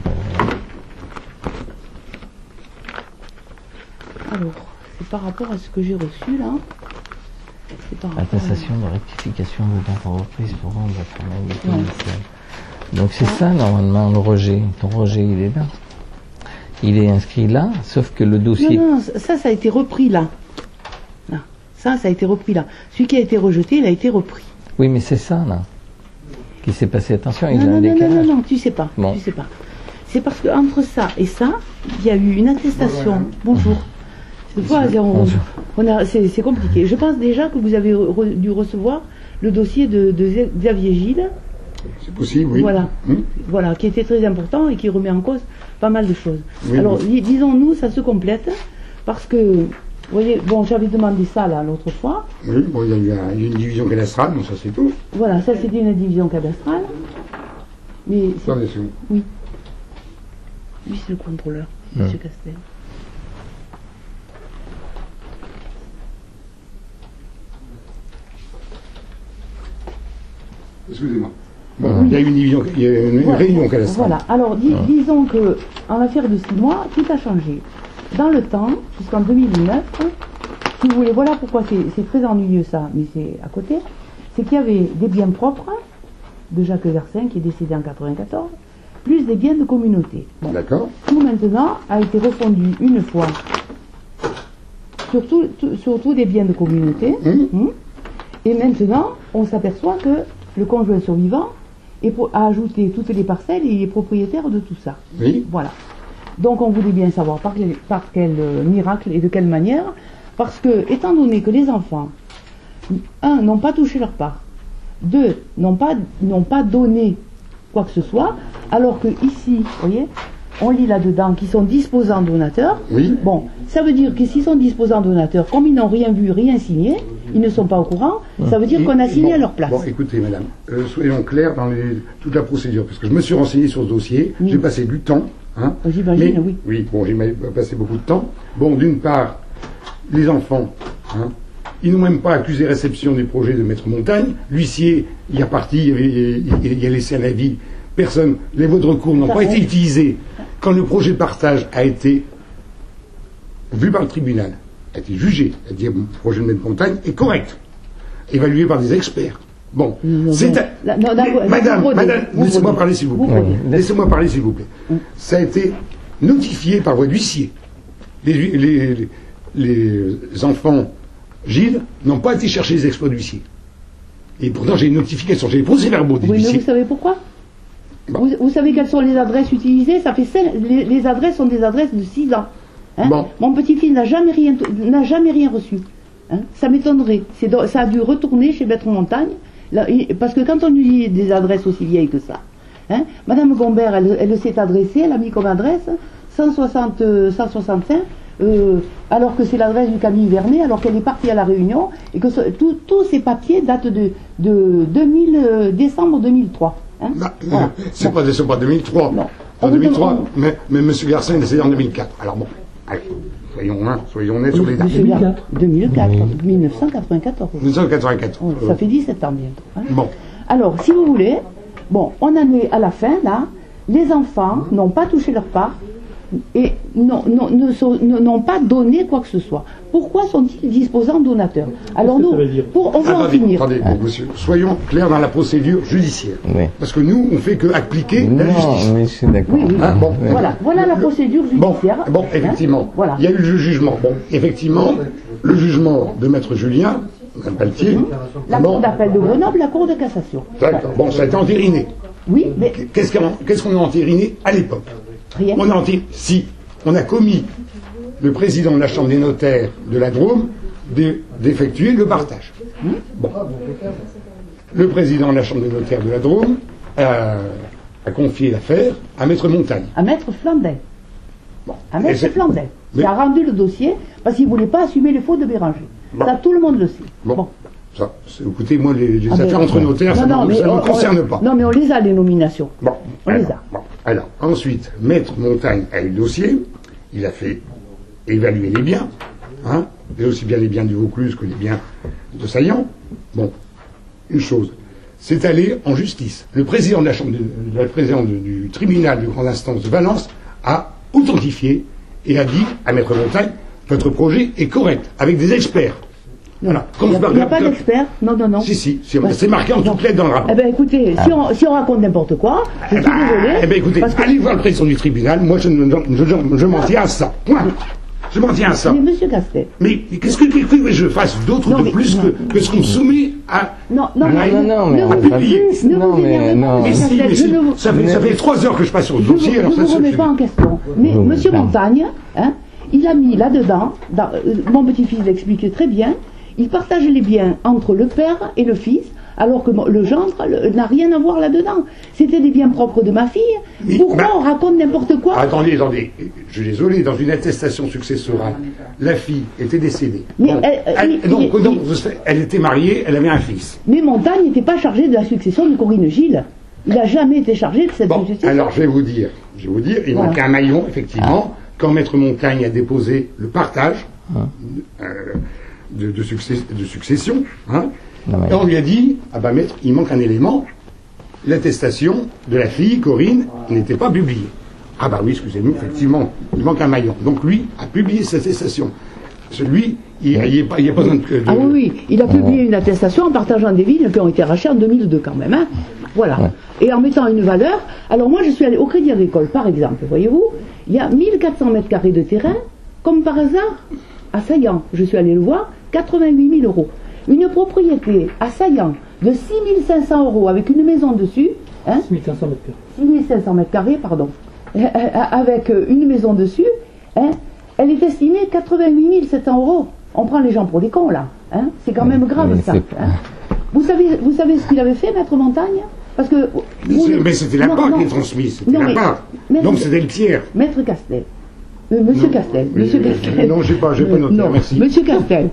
Alors, c'est par rapport à ce que j'ai reçu là. C'est par rapport Attestation de rectification de date en reprise pour rendre la formalité initiale. Donc c'est ça normalement le rejet. Ton rejet il est là. Il est inscrit là, sauf que le dossier... Non, ça a été repris là. Là. Ça a été repris là. Celui qui a été rejeté, il a été repris. Oui, mais c'est ça là qui s'est passé. Attention, il y a Non, un décalage. non, tu sais pas. Bon. Tu sais pas. C'est parce que entre ça et ça, il y a eu une attestation. Bonjour. Cette fois, c'est compliqué. Je pense déjà que vous avez dû recevoir le dossier de Xavier Gilles. C'est possible, oui. Voilà. Voilà, qui était très important et qui remet en cause pas mal de choses. Oui, alors, oui. disons-nous, ça se complète parce que, vous voyez, bon, j'avais demandé ça là l'autre fois. Oui, bon, il y a une division cadastrale, mais ça c'est tout. Voilà, ça c'était une division cadastrale. Mais c'est- Attendez, c'est où? oui. Lui, c'est le contrôleur, M. Castel. Excusez-moi. Bon, il y a une division, il y a une réunion cadastrale. Voilà, alors disons que en affaire de 6 mois, tout a changé. Dans le temps, jusqu'en 2009, si vous voulez, voilà pourquoi c'est très ennuyeux ça, mais c'est à côté, c'est qu'il y avait des biens propres de Jacques Versin, qui est décédé en 94, plus des biens de communauté. Bon. D'accord. Tout maintenant a été refondu une fois sur tous des biens de communauté. Et maintenant, on s'aperçoit que le conjoint survivant a ajouté toutes les parcelles et il est propriétaire de tout ça. Oui. Voilà. Donc on voulait bien savoir par quel miracle et de quelle manière, parce que, étant donné que les enfants, un, n'ont pas touché leur part, deux, n'ont pas donné quoi que ce soit, alors que ici, vous voyez, on lit là-dedans qu'ils sont disposants donateurs. Oui. Bon, ça veut dire que s'ils sont disposants donateurs, comme ils n'ont rien vu, rien signé, ils ne sont pas au courant, ça veut dire qu'on a signé à leur place. Bon, écoutez, madame, soyons clairs dans toute la procédure, parce que je me suis renseigné sur ce dossier, j'ai passé du temps. Hein, j'imagine, mais, oui. Oui, bon, j'ai passé beaucoup de temps. Bon, d'une part, les enfants, hein, ils n'ont même pas accusé réception du projet de Maître Montagne. L'huissier, il a parti, il a laissé un avis. Personne, les voies de recours n'ont pas été utilisées quand le projet de partage a été vu par le tribunal, a été jugé. C'est-à-dire, le projet de Maître Montagne est correct, évalué par des experts. Bon, madame, laissez-moi parler s'il vous plaît. Laissez-moi parler s'il vous plaît. Ça a été notifié par voie d'huissier. Les enfants Gilles n'ont pas été chercher les exploits d'huissier. Et pourtant j'ai une notification, j'ai les procès-verbaux des huissiers. Mais vous savez pourquoi? Bon. Vous savez quelles sont les adresses utilisées? Ça fait les adresses sont des adresses de 6 ans. Hein? Bon. Mon petit-fils n'a jamais rien reçu. Hein? Ça m'étonnerait. Ça a dû retourner chez Maître Montagne. Là, parce que quand on lui dit des adresses aussi vieilles que ça, hein, Madame Gombert, elle s'est adressée, elle a mis comme adresse 165, alors que c'est l'adresse du Camille Vernet, alors qu'elle est partie à La Réunion, et que tous ces papiers datent de décembre 2003. Hein, voilà. C'est pas 2003. Non. En 2003, mais M. Garcin, c'est en 2004. Alors bon, allez, soyons nets sur les dates. 2004, 1994. 1994. Ça fait 17 ans bientôt. Hein. Bon. Alors, si vous voulez, bon, on en est à la fin, là. Les enfants n'ont pas touché leur part et n'ont pas donné quoi que ce soit. Pourquoi sont-ils disposants donateurs? Alors nous, on va en finir. Attendez, monsieur, soyons clairs dans la procédure judiciaire. Oui. Parce que nous, on fait que appliquer la justice. Mais je suis d'accord. Oui, oui. Hein, bon, voilà la procédure judiciaire. Bon, effectivement, hein, voilà. Il y a eu le jugement. Bon, effectivement, le jugement de Maître Julien, Mme Pelletier. La Cour d'appel de Grenoble, la Cour de cassation. D'accord. Bon, ça a été entériné. Oui, mais... Qu'est-ce qu'on a entériné à l'époque? Rien. On a commis, le président de la Chambre des notaires de la Drôme, d'effectuer le partage. Bon. Le président de la Chambre des notaires de la Drôme a confié l'affaire à Maître Montagne. À Maître Flandel. Bon. À Maître Flandel. Qui a rendu le dossier parce qu'il ne voulait pas assumer les fautes de Béranger. Bon. Ça, tout le monde le sait. Bon. Ça, écoutez, moi, les affaires entre notaires, ça ne me concerne pas. Non, mais on les a, les nominations. Bon. On les a. Bon. Alors, ensuite, Maître Montagne a eu le dossier. Il a fait évaluer les biens. Hein, et aussi bien les biens du Vaucluse que les biens de Saillant. Bon. Une chose. C'est allé en justice. Le président de la Chambre, le président du tribunal de grande instance de Valence a authentifié et a dit à Maître Montagne, votre projet est correct, avec des experts. Voilà. Il n'y a pas d'experts. Non. Si, c'est marqué en toutes lettres dans le rapport. Eh bien, écoutez, si on raconte n'importe quoi, je suis désolé. Eh bien, écoutez, allez voir le président du tribunal, moi je m'en tiens à ça. Point. Je m'en tiens à ça. Mais monsieur Castet. Mais qu'est-ce que je fasse d'autre de plus que ce qu'on soumet à... Non, ça fait 3 heures que je passe sur le dossier. Je ne vous remets pas en question. Mais monsieur Montagne, hein, il a mis là-dedans, mon petit-fils l'expliquait très bien, il partage les biens entre le père et le fils, alors que le gendre n'a rien à voir là-dedans. C'était des biens propres de ma fille. Pourquoi on raconte n'importe quoi? Attendez, je suis désolé, dans une attestation successorale, la fille était décédée. Mais elle était mariée, elle avait un fils. Mais Montagne n'était pas chargé de la succession de Corinne Gilles. Il n'a jamais été chargé de cette succession. Alors je vais vous dire, il manquait un maillon, effectivement, quand Maître Montagne a déposé le partage de succession, hein, et on lui a dit, maître, il manque un élément, l'attestation de la fille, Corinne, n'était pas publiée. Oui, excusez-nous, effectivement, il manque un maillon. Donc lui a publié cette attestation. Celui, il n'y a pas besoin de... oui, il a publié une attestation en partageant des villes qui ont été rachetées en 2002 quand même, hein. Voilà. Ouais. Et en mettant une valeur, alors moi je suis allée au Crédit Agricole, par exemple, voyez-vous, il y a 1400 mètres carrés de terrain, comme par hasard, à Saillant, je suis allée le voir, 88 000 €. Une propriété à Saillant de 6 500 € avec une maison dessus, hein, 6 500 mètres carrés. 6 500 mètres carrés, pardon, avec une maison dessus, hein, elle est estimée 88 700 €. On prend les gens pour des cons là, hein, c'est quand même grave ça. Hein. Vous savez ce qu'il avait fait, Maître Montagne? Parce que mais c'était la part qui est transmise, c'était la part. Donc c'était le tiers. Maître Castel. Monsieur Castel. Non, j'ai pas noté, merci. Monsieur Castel.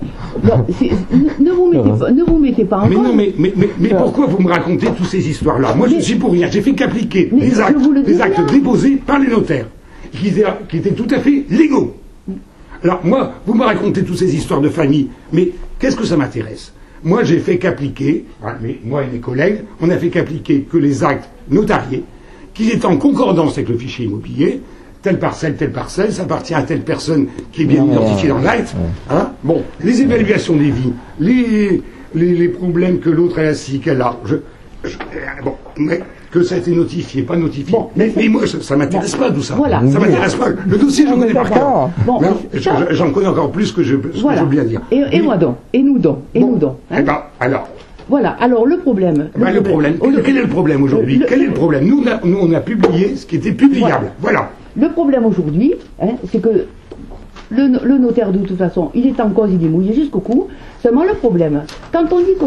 Ne vous mettez pas en cause. Mais pourquoi vous me racontez toutes ces histoires-là? Moi, je ne suis pour rien. J'ai fait qu'appliquer les actes déposés par les notaires, qui étaient tout à fait légaux. Alors, moi, vous me racontez toutes ces histoires de famille, mais qu'est-ce que ça m'intéresse? Moi, j'ai fait qu'appliquer, moi et mes collègues, on a fait qu'appliquer que les actes notariés, qui étaient en concordance avec le fichier immobilier, telle parcelle, ça appartient à telle personne qui est bien identifiée dans l'acte. Hein. Bon, les évaluations des vies, les problèmes que l'autre qu'elle a, mais que ça a été notifié, pas notifié. Bon, mais moi, ça m'intéresse pas tout ça. Voilà. Ça m'intéresse pas. Le dossier, je connais par cœur. J'en connais encore plus que je veux bien dire. Et moi donc, et nous donc. Hein. Alors. Voilà, alors le problème... Quel est le problème aujourd'hui? Quel est le problème? Nous, on a publié ce qui était publiable. Voilà. Le problème aujourd'hui, hein, c'est que le notaire, de toute façon, il est en cause, il est mouillé jusqu'au cou. Seulement le problème, quand on dit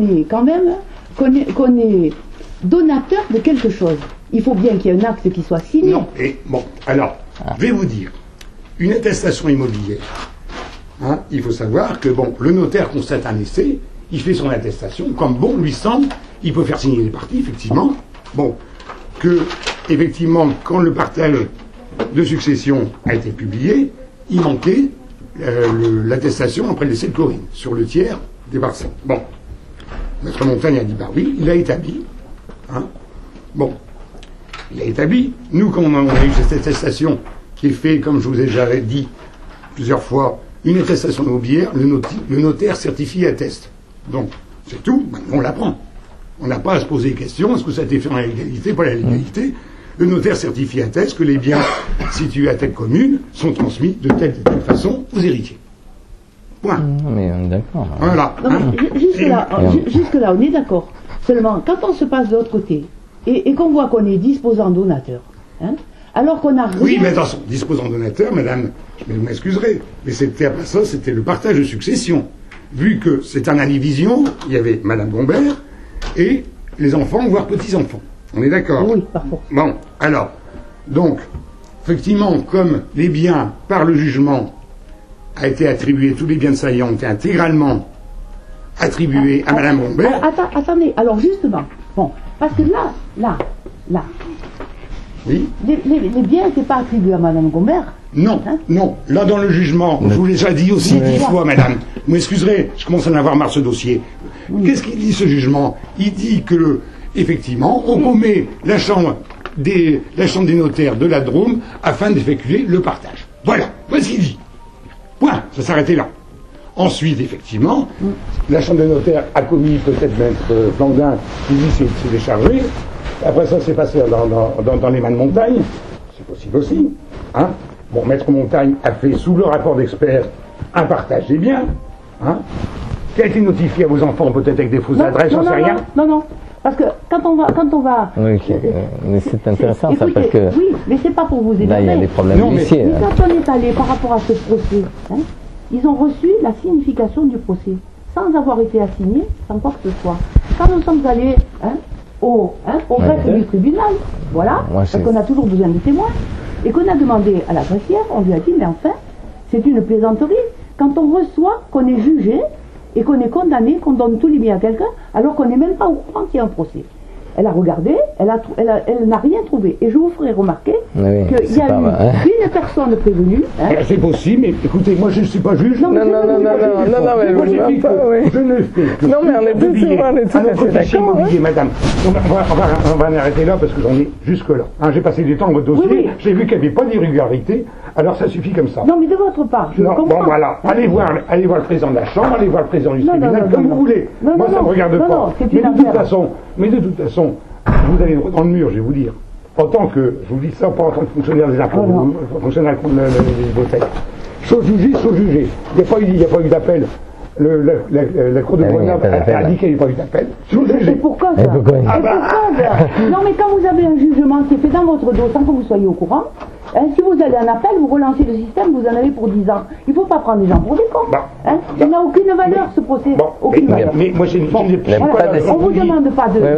qu'on est donateur de quelque chose, il faut bien qu'il y ait un acte qui soit signé. Non, alors, Je vais vous dire, une attestation immobilière, hein, il faut savoir que, bon, le notaire constate un essai, il fait son attestation, comme bon lui semble, il peut faire signer les parties, effectivement. Bon, que, effectivement, quand le partage de succession a été publié, il manquait l'attestation après le décès de Corinne, sur le tiers des parcelles. Bon. Maître Montagne a dit, bah oui, il a établi. Hein. Bon. Il a établi. Nous, quand on a eu cette attestation qui est faite, comme je vous ai déjà dit plusieurs fois, une attestation immobilière, le notaire certifie et atteste. Donc, c'est tout, maintenant on l'apprend. On n'a pas à se poser des questions, est-ce que ça a été fait en légalité, pas la légalité. Le notaire certifie et atteste que les biens situés à telle commune sont transmis de telle façon aux héritiers. Point. Mais on est d'accord. Voilà. Jusque-là, on est d'accord. Seulement, quand on se passe de l'autre côté, et qu'on voit qu'on est disposant donateur, hein, alors qu'on a rien... Oui, mais attention, disposant donateur, madame, vous m'excuserez, mais c'était après ça, c'était le partage de succession. Vu que c'est en indivision, il y avait madame Gombert et les enfants, voire petits-enfants. On est d'accord? Oui, parfois. Bon, alors, donc, effectivement, comme les biens, par le jugement, a été attribué, tous les biens de saillant ont été intégralement attribués à madame Gombert... Attendez, alors justement, bon, parce que là... Oui. Les biens n'étaient pas attribués à madame Gombert. Non, hein? Non. Là, dans le jugement, je vous l'ai déjà dit aussi 10 fois, madame. Vous m'excuserez, je commence à en avoir marre ce dossier. Oui. Qu'est-ce qu'il dit, ce jugement? Il dit que, effectivement, on commet la chambre des notaires de la Drôme afin d'effectuer le partage. Voilà ce qu'il dit. Point. Ça s'arrêtait là. Ensuite, effectivement, la chambre des notaires a commis peut-être maître Flandin, qui dit c'est déchargé. Après ça, c'est passé dans les mains de Montagne. C'est possible aussi. Hein. Bon, maître Montagne a fait, sous le rapport d'expert, un partage des biens. Hein, qui a été notifié à vos enfants, peut-être avec des fausses adresses, j'en sais rien. Non. Parce que quand on va... Oui, mais c'est intéressant ça, parce que... Oui, mais c'est pas pour vous énerver. Là, il y a des problèmes huissiers. Mais quand on est allé par rapport à ce procès, hein, ils ont reçu la signification du procès, sans avoir été assignés, sans quoi que ce soit. Quand nous sommes allés au greffe du tribunal, voilà, parce qu'on a toujours besoin de témoins, et qu'on a demandé à la greffière, on lui a dit, mais enfin, c'est une plaisanterie. Quand on reçoit qu'on est jugé, et qu'on est condamné, qu'on donne tous les biens à quelqu'un, alors qu'on n'est même pas au courant qu'il y a un procès. Elle a regardé, elle n'a rien trouvé. Et je vous ferai remarquer qu'il y a eu une personne prévenue. Hein. C'est possible, mais écoutez, moi je ne suis pas juge. Non, mais je ne fais que... Non, mais on est tous d'accord. Madame, on va en arrêter là parce que j'en ai jusque-là. Hein, j'ai passé du temps dans votre dossier, j'ai vu qu'il n'y avait pas d'irrégularité, alors ça suffit comme ça. Non, mais de votre part, je comprends. Bon, voilà, allez voir le président de la Chambre, allez voir le président du tribunal, comme vous voulez. Moi, ça ne me regarde pas. Mais de toute façon, vous allez dans le mur, je vais vous dire. En tant que, je vous dis ça, pas en tant que fonctionnaire des impôts, fonctionnaire des hypothèques. Chose jugée, chose jugée. Il n'y a pas eu d'appel. La Cour de Grenoble a dit qu'il n'y avait pas eu d'appel. C'est pourquoi ça? Non, mais quand vous avez un jugement qui est fait dans votre dos sans que vous soyez au courant, si vous allez en appel, vous relancez le système, vous en avez pour 10 ans. Il ne faut pas prendre les gens pour des cons. Il n'a aucune valeur, ce procès. Aucune valeur. Mais moi, j'ai on ne vous demande pas de...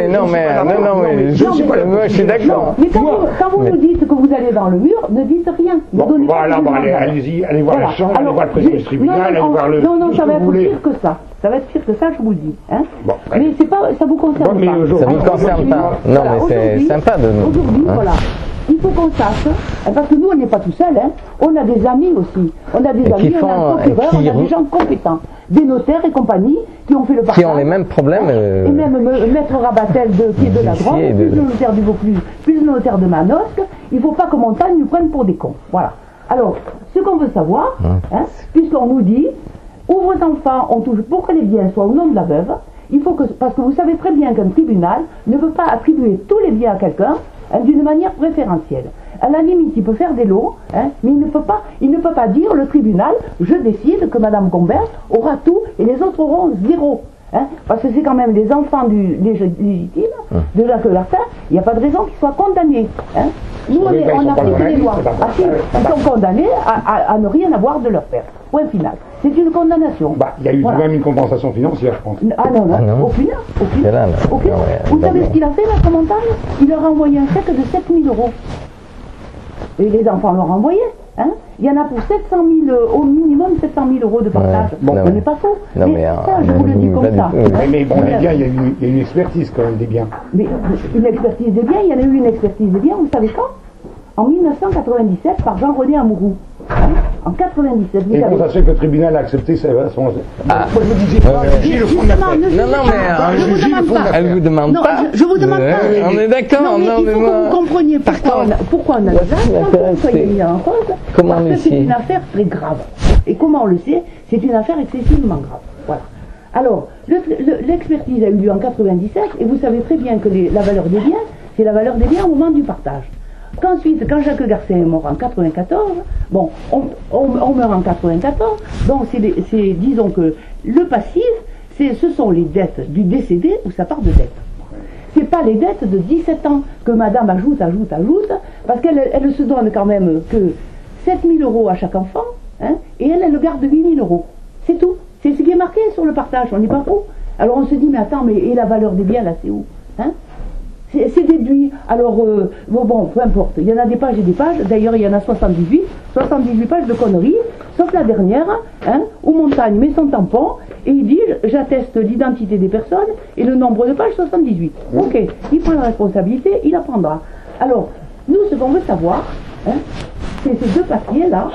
Je suis d'accord. Mais quand vous nous dites que vous allez dans le mur, ne dites rien. Allez-y, allez voir la Chambre, allez voir le président du tribunal, allez voir le... Non, ça va être pire que ça. Ça va être pire que ça, je vous le dis. Hein. Mais c'est pas, ça vous concerne pas. Ça ne vous concerne pas. Non, mais c'est sympa de nous. Aujourd'hui, voilà. Il faut qu'on sache, parce que nous, on n'est pas tout seuls, hein. On a des amis aussi. On a des amis, on a un procureur, on a des gens compétents. Des notaires et compagnie qui ont fait le partage. Qui ont les mêmes problèmes. Et même Maître Rabatel qui est de la Drôme, plus le notaire du Vaucluse, plus le notaire de Manosque. Il ne faut pas que Montagne nous prenne pour des cons. Voilà. Alors, ce qu'on veut savoir, puisqu'on nous dit, où vos enfants ont touché, pour que les biens soient au nom de la veuve, il faut que, parce que vous savez très bien qu'un tribunal ne peut pas attribuer tous les biens à quelqu'un d'une manière préférentielle. À la limite, il peut faire des lots, mais il ne peut pas dire, le tribunal, je décide que Madame Gombert aura tout et les autres auront zéro. Parce que c'est quand même les enfants légitimes de Jacques Lartin, il n'y a pas de raison qu'ils soient condamnés. Nous, on applique les lois. Ils sont condamnés à ne rien avoir de leur père. Point final. C'est une condamnation. Il y a eu même une compensation financière, je pense. Ah non, aucune. Vous savez ce qu'il a fait, Maître Montagne? Il leur a envoyé un chèque de 7 000 €. Et les enfants l'ont renvoyé. Hein. Il y en a pour 700 000, au minimum 700 000 euros de partage. Ouais. Bon, Non, ce mais- n'est pas faux. Non, mais, ça, je vous le dis comme ça. Mais bon, les biens, il y a une expertise quand même des biens. Mais une expertise des biens, il y en a eu une expertise des biens, vous savez quand? En 1997, par Jean-René Amouroux. Hein, en 97, vous Et savez. comment ça se fait que le tribunal a accepté ça son... Ah. Moi, je me disais pas, juger le fond de Justement, l'affaire. ne Non, non, jugez mais, pas. Je vous juger le demande fond de pas. Elle vous demande Non, pas. je vous demande pas. On est d'accord. Non, mais il faut que vous compreniez pourquoi on a besoin qu'on soit mis en cause. Comment Parce le que c'est sait une affaire très grave. Et comment on le sait? C'est une affaire excessivement grave. Voilà. Alors, l'expertise a eu lieu en 97, et vous savez très bien que la valeur des biens, c'est la valeur des biens au moment du partage. Qu'ensuite, quand Jacques Garcin est mort en 94, bon, on meurt en 94, donc disons que le passif, ce sont les dettes du décédé ou sa part de dette. C'est pas les dettes de 17 ans que madame ajoute, parce qu'elle se donne quand même que 7 000 euros à chaque enfant, hein, et elle le garde 8 000 euros. C'est tout. C'est ce qui est marqué sur le partage, on n'est pas fou. Alors on se dit, mais attends, et la valeur des biens, là, c'est où, hein? C'est déduit. Alors, bon, peu importe. Il y en a des pages et des pages. D'ailleurs, il y en a 78 pages de conneries, sauf la dernière, hein, où Montagne met son tampon et il dit, j'atteste l'identité des personnes et le nombre de pages, 78. Ok, il prend la responsabilité, il la prendra. Alors, nous, ce qu'on veut savoir, hein, c'est ces deux papiers-là.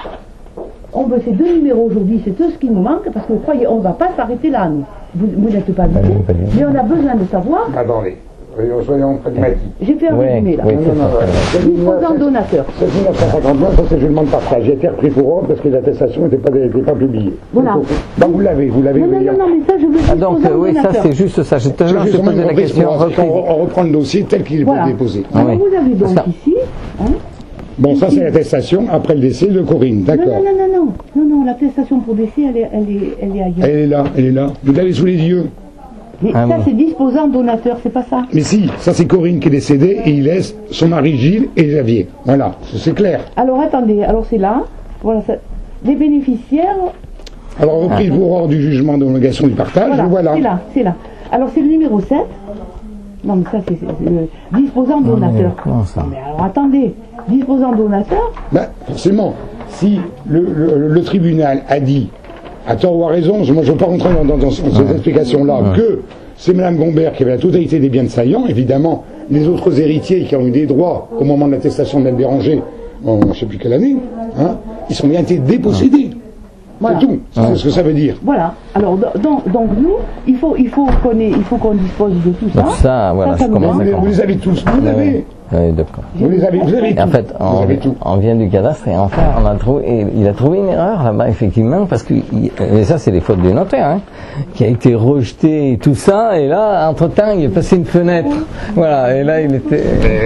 On veut ces deux numéros aujourd'hui, c'est tout ce qui nous manque, parce que vous croyez, on ne va pas s'arrêter là, nous. Vous n'êtes pas visés, mais on a besoin de savoir. Attendez, soyons pragmatiques. J'ai fait un résumé là. Oui, c'est ça. Disposant donateur. C'est 1959, ça c'est le jugement de partage. J'ai été repris pour ordre parce que l'attestation n'était pas publiée. Voilà. Donc vous l'avez. Non, mais ça, je veux Ah, donc, disposant oui, ça donateur. c'est juste ça. Je te C'est juste posais la question. on reprend le dossier tel qu'il est Voilà. déposé. Alors, Oui. vous avez donc Ça. ici. Hein, Bon, ça c'est l'attestation après le décès de Corinne, d'accord. non, l'attestation pour décès, elle est ailleurs. Elle est là. Vous l'avez sous les yeux. Mais Ah ça, bon. c'est disposant donateur, c'est pas ça. Mais si, ça c'est Corinne qui est décédée et il laisse son mari Gilles et Javier. Voilà, c'est clair. Alors, attendez, alors c'est là. Voilà, ça. Les bénéficiaires. Alors reprise pour ordre du jugement d'homologation du partage, voilà. C'est là. Alors, c'est le numéro 7. Non, mais ça, c'est le disposant donateur. comment ça? Mais alors, attendez. Disposant donateur. Ben, forcément, si le tribunal a dit, à tort ou à raison, moi je ne veux pas rentrer dans ces explications-là, que c'est Mme Gombert qui avait la totalité des biens de saillant, évidemment, les autres héritiers qui ont eu des droits au moment de l'attestation de Mme Béranger, en je ne sais plus quelle année, hein, ils ont bien été dépossédés. Voilà. C'est tout, c'est ce que ça veut dire. Voilà. Alors, donc nous, il faut qu'on dispose de tout ça. Donc ça, voilà, Ça je nous commence manque. à Vous les avez tous, vous les avez. Oui, d'accord. Vous les avez Et en tous. fait, Vous avez tout. on vient du cadastre et enfin, il a trouvé une erreur là-bas, effectivement, parce que, et ça, c'est les fautes du notaire, hein, qui a été rejeté et tout ça, et là, entre-temps, il est passé une fenêtre. Voilà, et là, il était.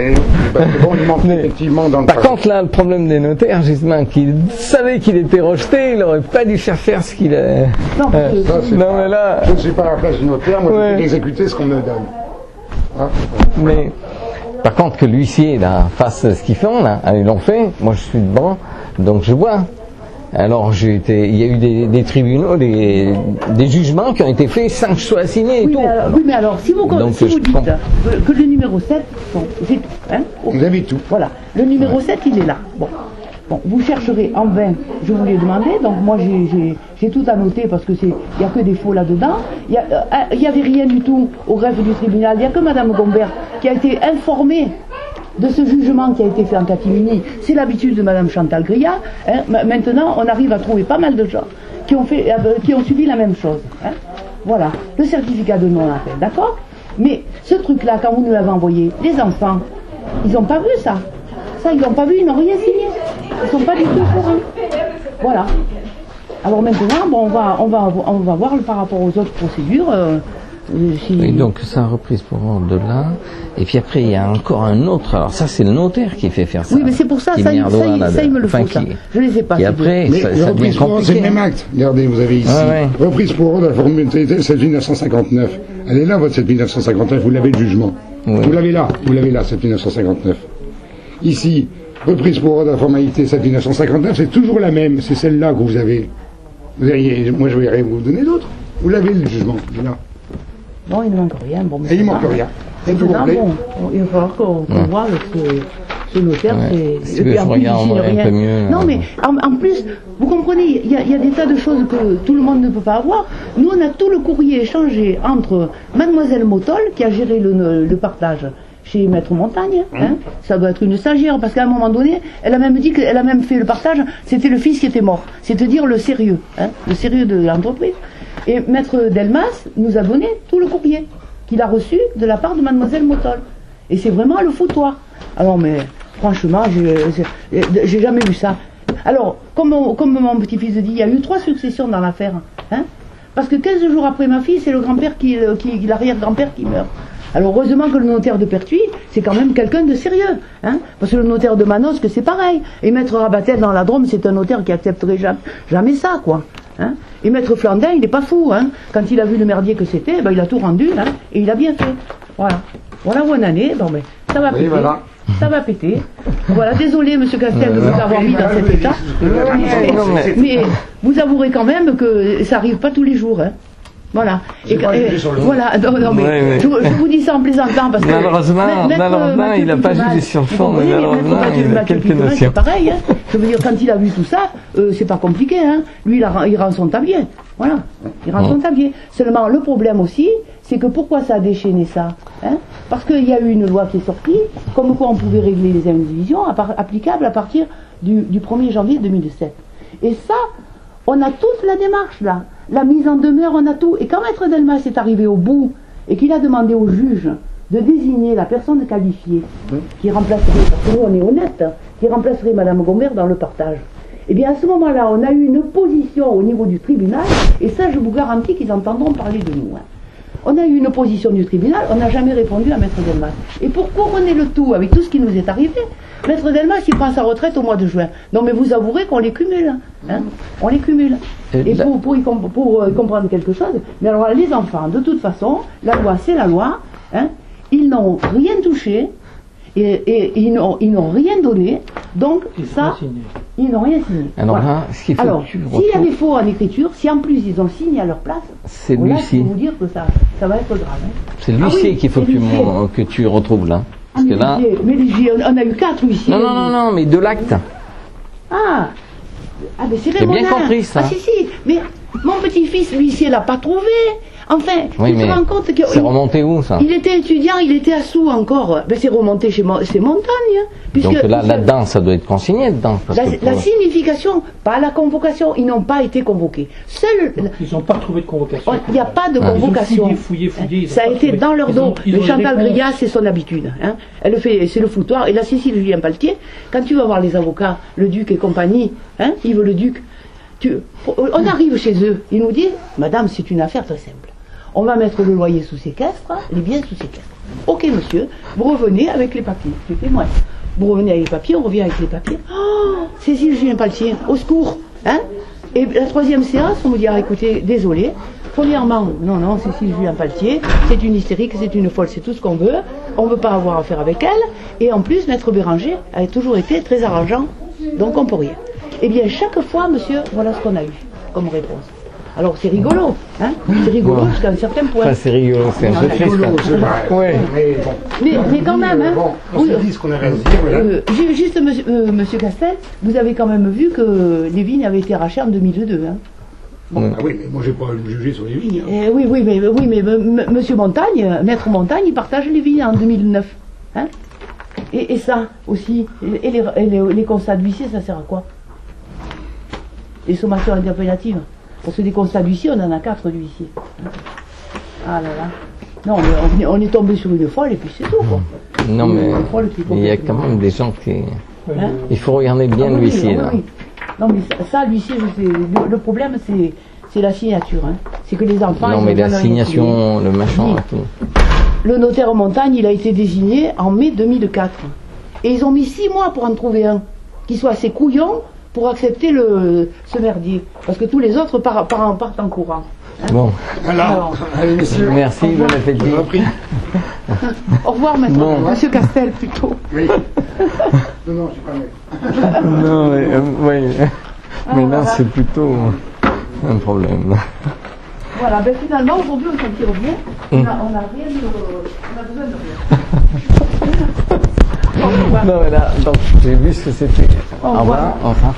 Bon, il manque effectivement dans le Par contre, là, le problème des notaires, justement, qu'il savait qu'il était rejeté, il n'aurait pas dû faire ce qu'il a. Non, parce que- Ça, c'est Non, pas- mais là. Je ne suis pas à la place du notaire, moi je Ouais. vais exécuter ce qu'on me donne. Hein. Mais par contre que l'huissier là fasse ce qu'ils font là, ils l'ont fait, moi je suis devant, donc je vois. Alors il y a eu des tribunaux, des jugements qui ont été faits sans que je sois assigné et Oui, tout. mais alors, si vous Donc, dites je comprends. que le numéro 7, bon, c'est tout. Hein, ok. Vous avez tout. Voilà, le numéro 7, il est là. Bon, vous chercherez en vain, je vous l'ai demandé, donc moi j'ai tout annoté parce que il n'y a que des faux là-dedans. Il n'y avait rien du tout au greffe du tribunal, il n'y a que Mme Gombert qui a été informée de ce jugement qui a été fait en catimini. C'est l'habitude de Mme Chantal Grillat. Hein. Maintenant, on arrive à trouver pas mal de gens qui ont subi la même chose. Hein. Voilà, le certificat de non-appel, d'accord? Mais ce truc-là, quand vous nous l'avez envoyé, les enfants, ils n'ont pas vu ça. Ça, ils n'ont pas vu, ils n'ont rien signé. Ils ne sont pas du tout au courant. Voilà. Alors maintenant, bon, on va voir par rapport aux autres procédures. Et donc ça reprise pour ordre de là, et puis après il y a encore un autre, alors ça c'est le notaire qui fait faire ça. Oui, mais c'est pour ça, Qui ça, met un doigt là-dedans. il me le faut, Enfin, ça. qui- Je ne les ai pas. Et ces après, Mais ça la devient reprise pour ordre, c'est compliqué. le même acte. Regardez, vous avez ici. Ouais. Reprise pour ordre, la formalité 7959. Elle est là, votre 7959, vous l'avez le jugement. Oui. Vous l'avez là, 7959. Ici, reprise pour ordre, la formalité 7959, c'est toujours la même, c'est celle-là que vous avez. Moi je vais rien vous donner d'autres. Vous l'avez le jugement, il est là. Bon, il ne manque rien. Bon, mais Et il ça manque va. rien. C'est tout Maintenant, complet. bon, il va falloir qu'on voit Ce notaire, Ouais. c'est... Si tu veux, je regarderai un peu mieux. Non, mais en plus, vous comprenez, il y a des tas de choses que tout le monde ne peut pas avoir. Nous, on a tout le courrier échangé entre Mademoiselle Motol, qui a géré le partage chez Maître Montagne, hein, ça doit être une stagiaire, parce qu'à un moment donné, elle a même dit qu'elle a même fait le partage, c'était le fils qui était mort. C'est-à-dire le sérieux, hein, le sérieux de l'entreprise. Et Maître Delmas nous a donné tout le courrier qu'il a reçu de la part de Mademoiselle Motol. Et c'est vraiment le foutoir. Alors, mais franchement, j'ai jamais vu ça. Alors, comme mon petit-fils dit, il y a eu 3 successions dans l'affaire. Hein, parce que 15 jours après ma fille, c'est le grand-père l'arrière-grand-père qui meurt. Alors, heureusement que le notaire de Pertuis, c'est quand même quelqu'un de sérieux. Hein, parce que le notaire de Manosque, c'est pareil. Et Maître Rabatel dans la Drôme, c'est un notaire qui accepterait jamais ça, quoi. Hein. Et Maître Flandin, il n'est pas fou. Hein. Quand il a vu le merdier que c'était, ben, il a tout rendu, hein, et il a bien fait. Voilà. Voilà où on en est. Bon, ben, ça va péter. Voilà. Ça va péter. Voilà, désolé, Monsieur Castel, de vous avoir mis dans cet état. Mais vous avouerez quand même que ça n'arrive pas tous les jours. Hein. Voilà. Voilà. Non, mais je vous dis ça en plaisantant parce que malheureusement, il n'a pas jugé sur le fond, mais malheureusement, il a quelques notions. C'est pareil. Hein. Je veux dire, quand il a vu tout ça, c'est pas compliqué. Hein. Lui, il rend son tablier. Voilà. Il rend son tablier. Seulement, le problème aussi, c'est que pourquoi ça a déchaîné ça, hein? Parce qu'il y a eu une loi qui est sortie, comme quoi on pouvait régler les indivisions applicables à partir du 1er janvier 2007. Et ça, on a toute la démarche là. La mise en demeure, on a tout. Et quand Maître Delmas est arrivé au bout et qu'il a demandé au juge de désigner la personne qualifiée qui remplacerait, parce que nous on est honnête, hein, qui remplacerait Madame Gombert dans le partage, eh bien à ce moment-là, on a eu une position au niveau du tribunal, et ça je vous garantis qu'ils entendront parler de nous. Hein. On a eu une opposition du tribunal, on n'a jamais répondu à Maître Delmas. Et pour couronner le tout avec tout ce qui nous est arrivé, Maître Delmas, il prend sa retraite au mois de juin. Non mais vous avouerez qu'on les cumule. Hein, on les cumule. Et pour comprendre quelque chose, mais alors les enfants, de toute façon, la loi c'est la loi, hein, ils n'ont rien touché, et ils n'ont rien donné, donc ça, ils n'ont rien signé. Alors voilà. là, ce qu'il faut alors, s'il y avait faux en écriture, si en plus ils ont signé à leur place, c'est là, l'huissier. je peux vous dire que ça va être grave. Hein. C'est l'huissier qu'il faut que tu retrouves là. Parce que là... Mais on a eu 4 huissiers. Non, mais de l'acte. Ah, mais c'est j'ai bien compris ça. Ah si, mais mon petit-fils, l'huissier, l'a pas trouvé. Enfin, oui, il se rend compte que... C'est remonté où ça? Il était étudiant, il était à Sous encore. Ben, c'est remonté chez Montagne. Donc là-dedans, ça doit être consigné dedans. La signification, pas la convocation, ils n'ont pas été convoqués. Ils n'ont pas trouvé de convocation. Il n'y a pas de convocation. Ils ont fouillé, ça a été dans leur dos. Mais Chantal Grillat, c'est son habitude. Hein. Elle fait, c'est le foutoir. Et la Cécile Julien Paltier, quand tu vas voir les avocats, le duc et compagnie, hein, Yves le duc, on arrive chez eux, ils nous disent, madame, c'est une affaire très simple. On va mettre le loyer sous séquestre, les biens sous séquestre. Ok, monsieur, vous revenez avec les papiers. Je fais moi. Vous revenez avec les papiers, on revient avec les papiers. Oh, Cécile Julien Paltier, au secours. Hein. Et la 3e séance, on me dit, ah, écoutez, désolé. Premièrement, non, Cécile Julien Paltier, c'est une hystérique, c'est une folle, c'est tout ce qu'on veut. On ne veut pas avoir affaire avec elle. Et en plus, Maître Béranger a toujours été très arrangeant, donc on peut rien. Eh bien, chaque fois, monsieur, voilà ce qu'on a eu comme réponse. Alors c'est rigolo, hein, c'est rigolo jusqu'à un certain point. Enfin, c'est rigolo, c'est un peu triste. Ouais. Mais quand même, hein. On se dit ce qu'on a à dire. Juste, monsieur Castel, vous avez quand même vu que les vignes avaient été rachetées en 2002, hein. Bon. Ah oui, mais moi j'ai pas à me juger sur les vignes. Hein. Oui, mais monsieur Montagne, Maître Montagne, il partage les vignes en 2009, hein. Et ça aussi, et les constats d'huissier, ça sert à quoi? Les sommations interpellatives. Parce que des constats d'huissier, on en a 4 d'huissiers. Ah là là. Non, mais on est tombé sur une folle et puis c'est tout, quoi. Non, mais il y a quand même des gens qui... Hein? Il faut regarder bien l'huissier, là. Oui. Non, mais ça l'huissier, le problème, c'est la signature. Hein. C'est que les enfants... Non, mais la signation, le machin, et tout. Le notaire Montagne, il a été désigné en mai 2004. Et ils ont mis 6 mois pour en trouver un qui soit assez couillon pour accepter ce merdier. Parce que tous les autres partent en courant. Hein. Bon. Voilà. Alors, allez, monsieur. Merci, bon appétit. Au revoir maintenant. Bon. Monsieur Castel, plutôt. Oui. Non, je suis pas maître. Non, mais, oui. Mais là, c'est plutôt un problème. Voilà, ben finalement, aujourd'hui, on s'en tire bien. On a rien de... On a besoin de rien. Au revoir. Non, mais là, donc, j'ai vu ce que c'était. Au revoir. Enfin.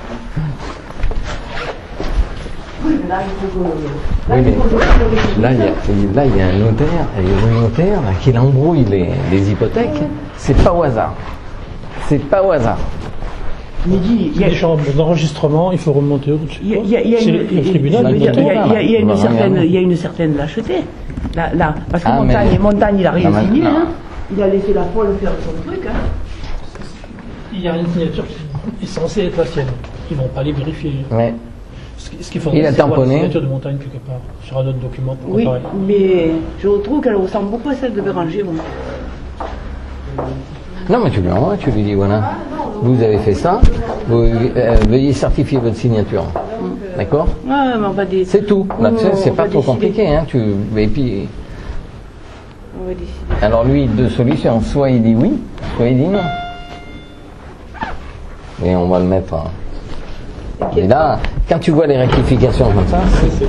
Oui, mais là, il faut que... Là, il y a un notaire, là, qui embrouille les hypothèques. C'est pas au hasard. C'est pas au hasard. Il dit, il y a des chambres d'enregistrement, il faut remonter au-dessus. Il y a une certaine lâcheté. Là, parce que Montagne, il a rien signé. Hein. Il a laissé la folle faire son truc. Hein. Il y a une signature qui est censée être la sienne. Ils vont pas les vérifier. Ouais. Ce qu'il faudrait, c'est voir la signature de Montagne quelque part, sur un autre document. Oui, mais je trouve qu'elle ressemble beaucoup à celle de Béranger. Bon. Non, mais tu lui envoies, tu lui dis voilà, vous avez fait ça, veuillez certifier votre signature. D'accord? Ouais, mais on va décider. C'est tout. Là, c'est pas trop compliqué. Hein, et puis, on va décider. Alors lui, deux solutions. Soit il dit oui, soit il dit non. Et on va le mettre. Et là, quand tu vois les rectifications comme ça, c'est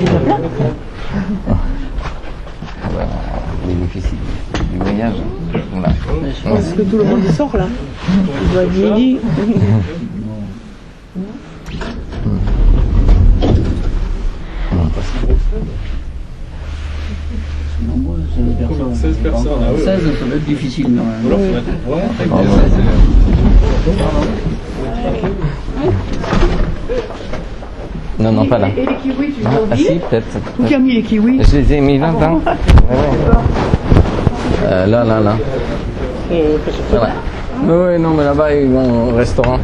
les difficiles du voyage. Voilà. Je pense que tout le monde sort là. Il doit être midi. 16 personnes. 16, ça va être difficile. Non, pas là. Et les kiwis, tu les as Ah si, oubliés? peut-être. Qui a mis les kiwis? Je les ai mis 20 ans. Là. Voilà. Oui, non, mais là-bas, ils vont au restaurant.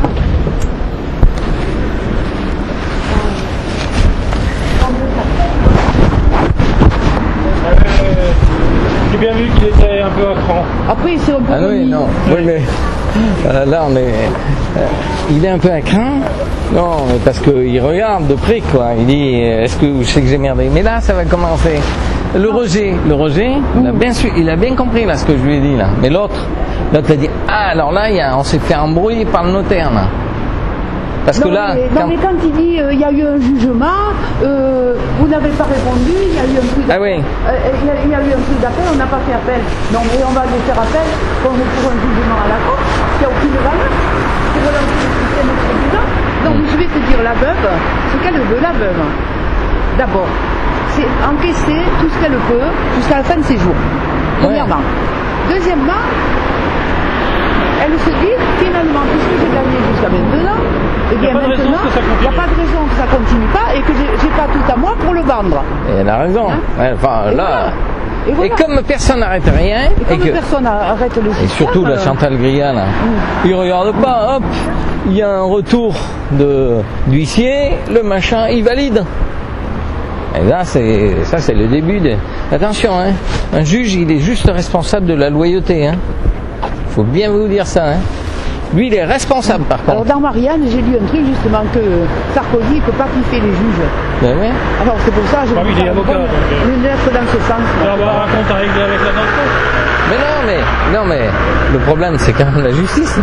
J'ai bien vu qu'il était un peu à cran. Après, c'est un peu. Ah oui, non. Oui, mais là, on est. Il est un peu à cran. Non, mais parce qu'il regarde de près, quoi. Il dit est-ce que je sais que j'ai merdé? Mais là, ça va commencer. Le Roger, il a bien compris là ce que je lui ai dit là. Mais l'autre a dit alors là, on s'est fait embrouiller par le notaire là. Parce que là. Mais quand il dit il y a eu un jugement, vous n'avez pas répondu, il y a eu un prix d'appel. Ah oui. Il y a eu un prix d'appel, on n'a pas fait appel. Non, mais on va lui faire appel pour un jugement à la cour qui n'a aucune valeur. C'est voilà le système président. Donc je vais te dire la veuve, ce qu'elle veut, la veuve. D'abord, c'est encaisser tout ce qu'elle peut jusqu'à la fin de ses jours. Premièrement. Deuxièmement, elle se dit, finalement, puisque j'ai gagné jusqu'à maintenant, eh bien maintenant, il n'y a pas de raison que ça continue pas et que j'ai pas tout à moi pour le vendre. Et elle a raison. Hein? Enfin, et là. Voilà. Et comme personne n'arrête rien, et que personne n'arrête le système. Et surtout la Chantal Gria, là. Il regarde pas, hop, il y a un retour d'huissier, le machin, il valide. Et là, c'est le début de. Attention, hein, un juge, il est juste responsable de la loyauté, hein. Faut bien vous dire ça, hein. Lui, il est responsable, par contre. Alors, dans Marianne, j'ai lu un truc, justement, que Sarkozy ne peut pas piffer les juges. Ben oui. Alors, c'est pour ça que je il est avocat. Une lettre dans ce sens. Il va avoir un compte à régler avec la danseuse. Mais non, mais le problème, c'est quand même la justice.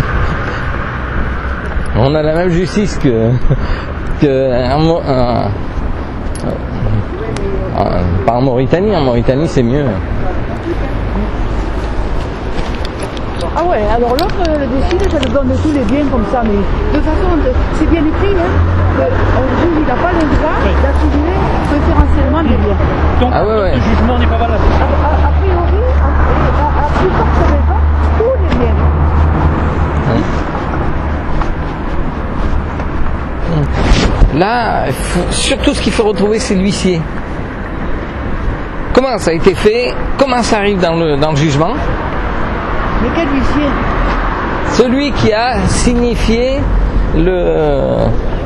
On a la même justice pas en Mauritanie. En Mauritanie, c'est mieux. Ah ouais, alors l'autre décide, ça le donne tous les biens comme ça, mais de façon, c'est bien écrit, hein, que juge, il n'a pas le droit d'attribuer préférentiellement des biens. Donc, le jugement n'est pas valable. A priori, à plus forte raison, tous les biens. Là, surtout ce qu'il faut retrouver, c'est l'huissier. Comment ça a été fait? Comment ça arrive dans le jugement? Mais quel huissier? Celui qui a signifié le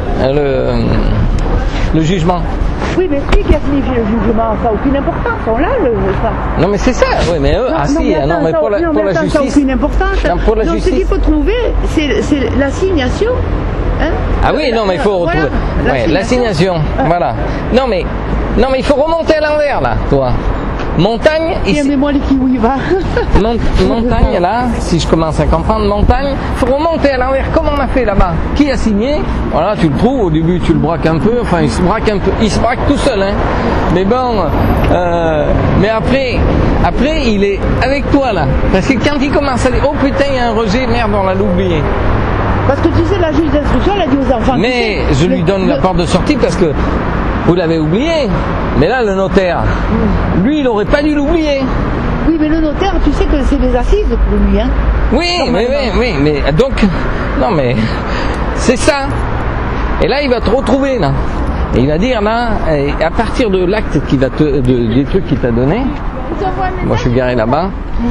jugement. Oui, mais qui a signifié le jugement? Ça n'a aucune importance, on l'a ça. Non, mais c'est ça, oui, mais eux, mais pour la justice. Ça n'a aucune importance. Non, pour la justice. Ce qu'il faut trouver, c'est l'assignation. Hein? Ah oui, non, mais il faut retrouver. Voilà, l'assignation, voilà. Non, mais il faut remonter à l'envers, là, toi. Montagne, moi les kiwis, va. Montagne, là, si je commence à comprendre, montagne, faut remonter à l'envers, comme on a fait là-bas. Qui a signé? Voilà, tu le trouves, au début tu le braques un peu, enfin il se braque un peu, il se braque tout seul, hein. Mais bon, mais après il est avec toi là. Parce que quand il commence à dire, oh putain, il y a un rejet, merde, on l'a oublié. Parce que tu sais, la juge d'instruction, elle a dit aux enfants. Mais je lui donne la porte de sortie parce que vous l'avez oublié. Mais là, le notaire, lui, il n'aurait pas dû l'oublier. Oui, mais le notaire, tu sais que c'est les assises pour lui, hein. Oui, mais donc, non, mais c'est ça. Et là, il va te retrouver, là. Et il va dire, là, à partir de l'acte des trucs qu'il t'a donné, moi je suis garé là-bas.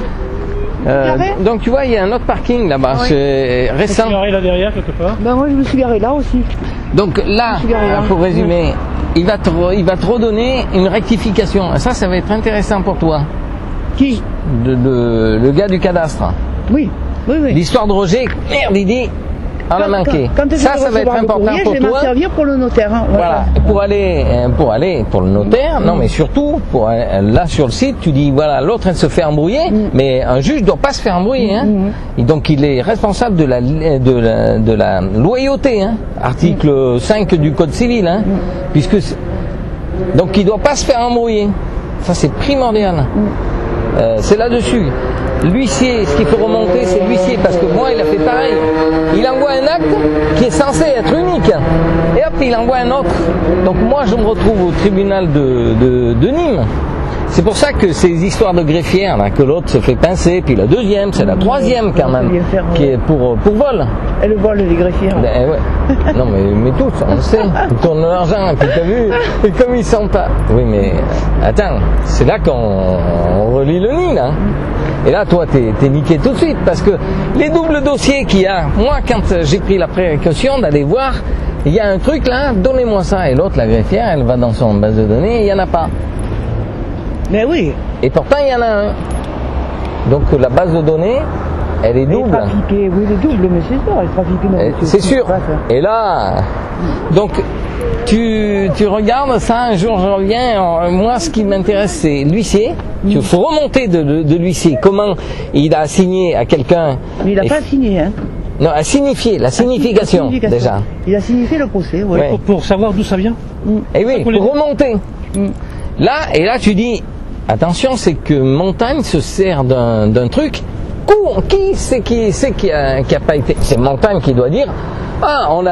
Donc tu vois, il y a un autre parking là-bas, oui. C'est récent. Tu es garé là derrière quelque part? Ben moi je me suis garé là aussi. Donc là, pour résumer, il va te redonner une rectification. Ça va être intéressant pour toi. Qui? Le gars du cadastre. Oui. L'histoire de Roger, merde, il dit, on a manqué. Ça va être important courrier, pour toi. Je vais m'en servir pour le notaire. Hein. Voilà. Pour aller pour le notaire, non mais surtout, là sur le site, tu dis, voilà, l'autre elle se fait embrouiller, mais un juge ne doit pas se faire embrouiller. Hein. Et donc il est responsable de la loyauté, hein. Article 5 du Code civil. Hein. Donc il ne doit pas se faire embrouiller. Ça c'est primordial. C'est là-dessus. L'huissier, ce qu'il faut remonter, c'est l'huissier, parce que moi, il a fait pareil. Il envoie un acte qui est censé être unique, et hop, il envoie un autre. Donc moi, je me retrouve au tribunal de Nîmes. C'est pour ça que ces histoires de greffière, là, que l'autre se fait pincer, puis la deuxième, c'est la troisième quand même, qui est pour vol. Et le vol des greffières. Ben, ouais. Non mais tous, on le sait. Ils tournent l'argent, et puis t'as vu, et comme ils sont pas. Oui mais, attends, c'est là qu'on relie le nid, là. Et là, toi, t'es niqué tout de suite, parce que les doubles dossiers qu'il y a, moi, quand j'ai pris la précaution d'aller voir, il y a un truc là, donnez-moi ça, et l'autre, la greffière, elle va dans son base de données, il n'y en a pas. Mais oui. Et pourtant, il y en a un. Donc, la base de données, elle est double. Oui, elle est double, mais c'est sûr, elle est trafiquée. C'est sûr. Et là, donc, tu regardes ça, un jour je reviens, moi ce qui m'intéresse c'est l'huissier, il faut remonter de l'huissier, comment il a signé à quelqu'un. Mais il n'a pas signé, hein. Non, à signifier, la signification déjà. Il a signifié le procès, oui. Ouais. Pour savoir d'où ça vient. Et oui, pour remonter. Là, tu dis, attention, c'est que Montagne se sert d'un truc, qui c'est qui a pas été. C'est Montagne qui doit dire, ah, on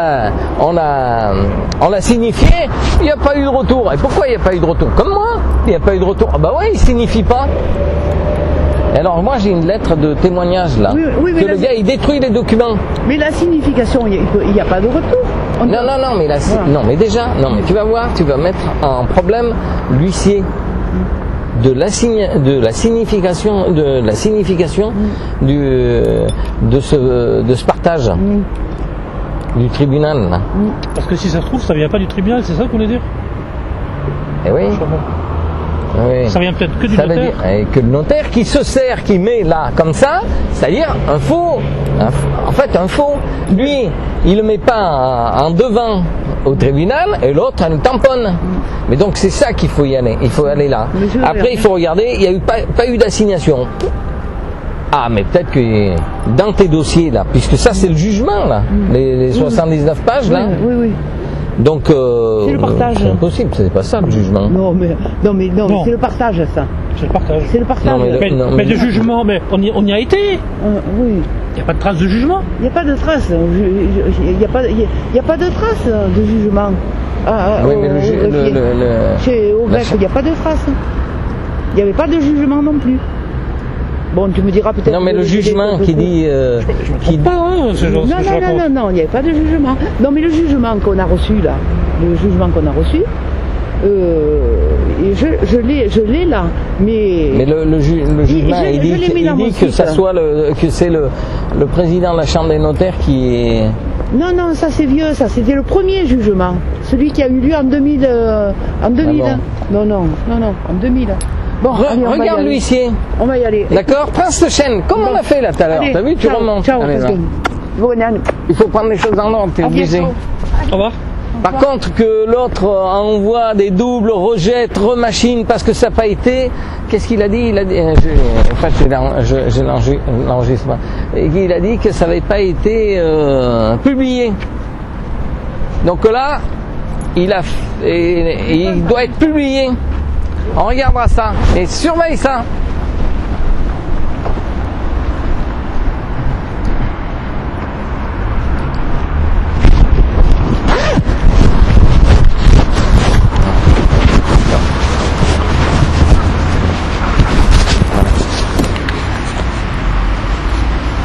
l'a signifié, il n'y a pas eu de retour. Et pourquoi il n'y a pas eu de retour? Comme moi, il n'y a pas eu de retour. Ah bah ouais, il signifie pas. Et alors moi j'ai une lettre de témoignage là, que le gars il détruit les documents. Mais la signification, il n'y a pas de retour. Non mais déjà, mais tu vas voir, tu vas mettre en problème l'huissier de la signification de ce partage. Du tribunal là. Parce que si ça se trouve, ça vient pas du tribunal, c'est ça qu'on voulait dire? Eh oui. Oui. Ça vient peut-être que du notaire. Ça veut dire que le notaire qui se sert, qui met là comme ça, c'est-à-dire un faux. Un faux. Lui, il le met pas en devant au tribunal et l'autre elle le tamponne. Mais donc c'est ça qu'il faut y aller. Il faut aller là. Après il faut regarder, il n'y a eu pas eu d'assignation. Ah, mais peut-être que dans tes dossiers là, puisque ça c'est le jugement là, les 79 pages là. Oui. Donc c'est le partage. C'est impossible, c'est pas ça le jugement. Non, mais c'est le partage ça. C'est le partage. C'est le partage. Mais le jugement, mais on y a été. Oui. Il n'y a pas de trace de jugement. Il n'y a pas de trace. Il n'y a pas de trace de jugement. Oui, mais au grec, il n'y a pas de trace. Il n'y avait pas de jugement non plus. Bon, tu me diras peut-être. Non, mais le jugement qui dit. Non, il n'y avait pas de jugement. Non, mais le jugement qu'on a reçu là, je l'ai là, mais. Mais le jugement, il dit que ça soit que c'est le président de la Chambre des notaires qui est. Non, ça c'est vieux, ça c'était le premier jugement, celui qui a eu lieu en 2000. En 2000. Ah bon. Non, en 2000. Bon, allez, regarde l'huissier. On va y aller. D'accord, prends cette chaîne, comme on a fait là tout à l'heure. T'as vu, tu remontes. Ciao, il faut prendre les choses en ordre, t'es obligé. Au revoir. Par contre, que l'autre envoie des doubles, rejette, remachine parce que ça n'a pas été, qu'est-ce qu'il a dit? Il a dit, j'ai l'enregistrement. Il a dit que ça n'avait pas été publié. Donc là, il doit être publié. On regardera ça et surveille ça.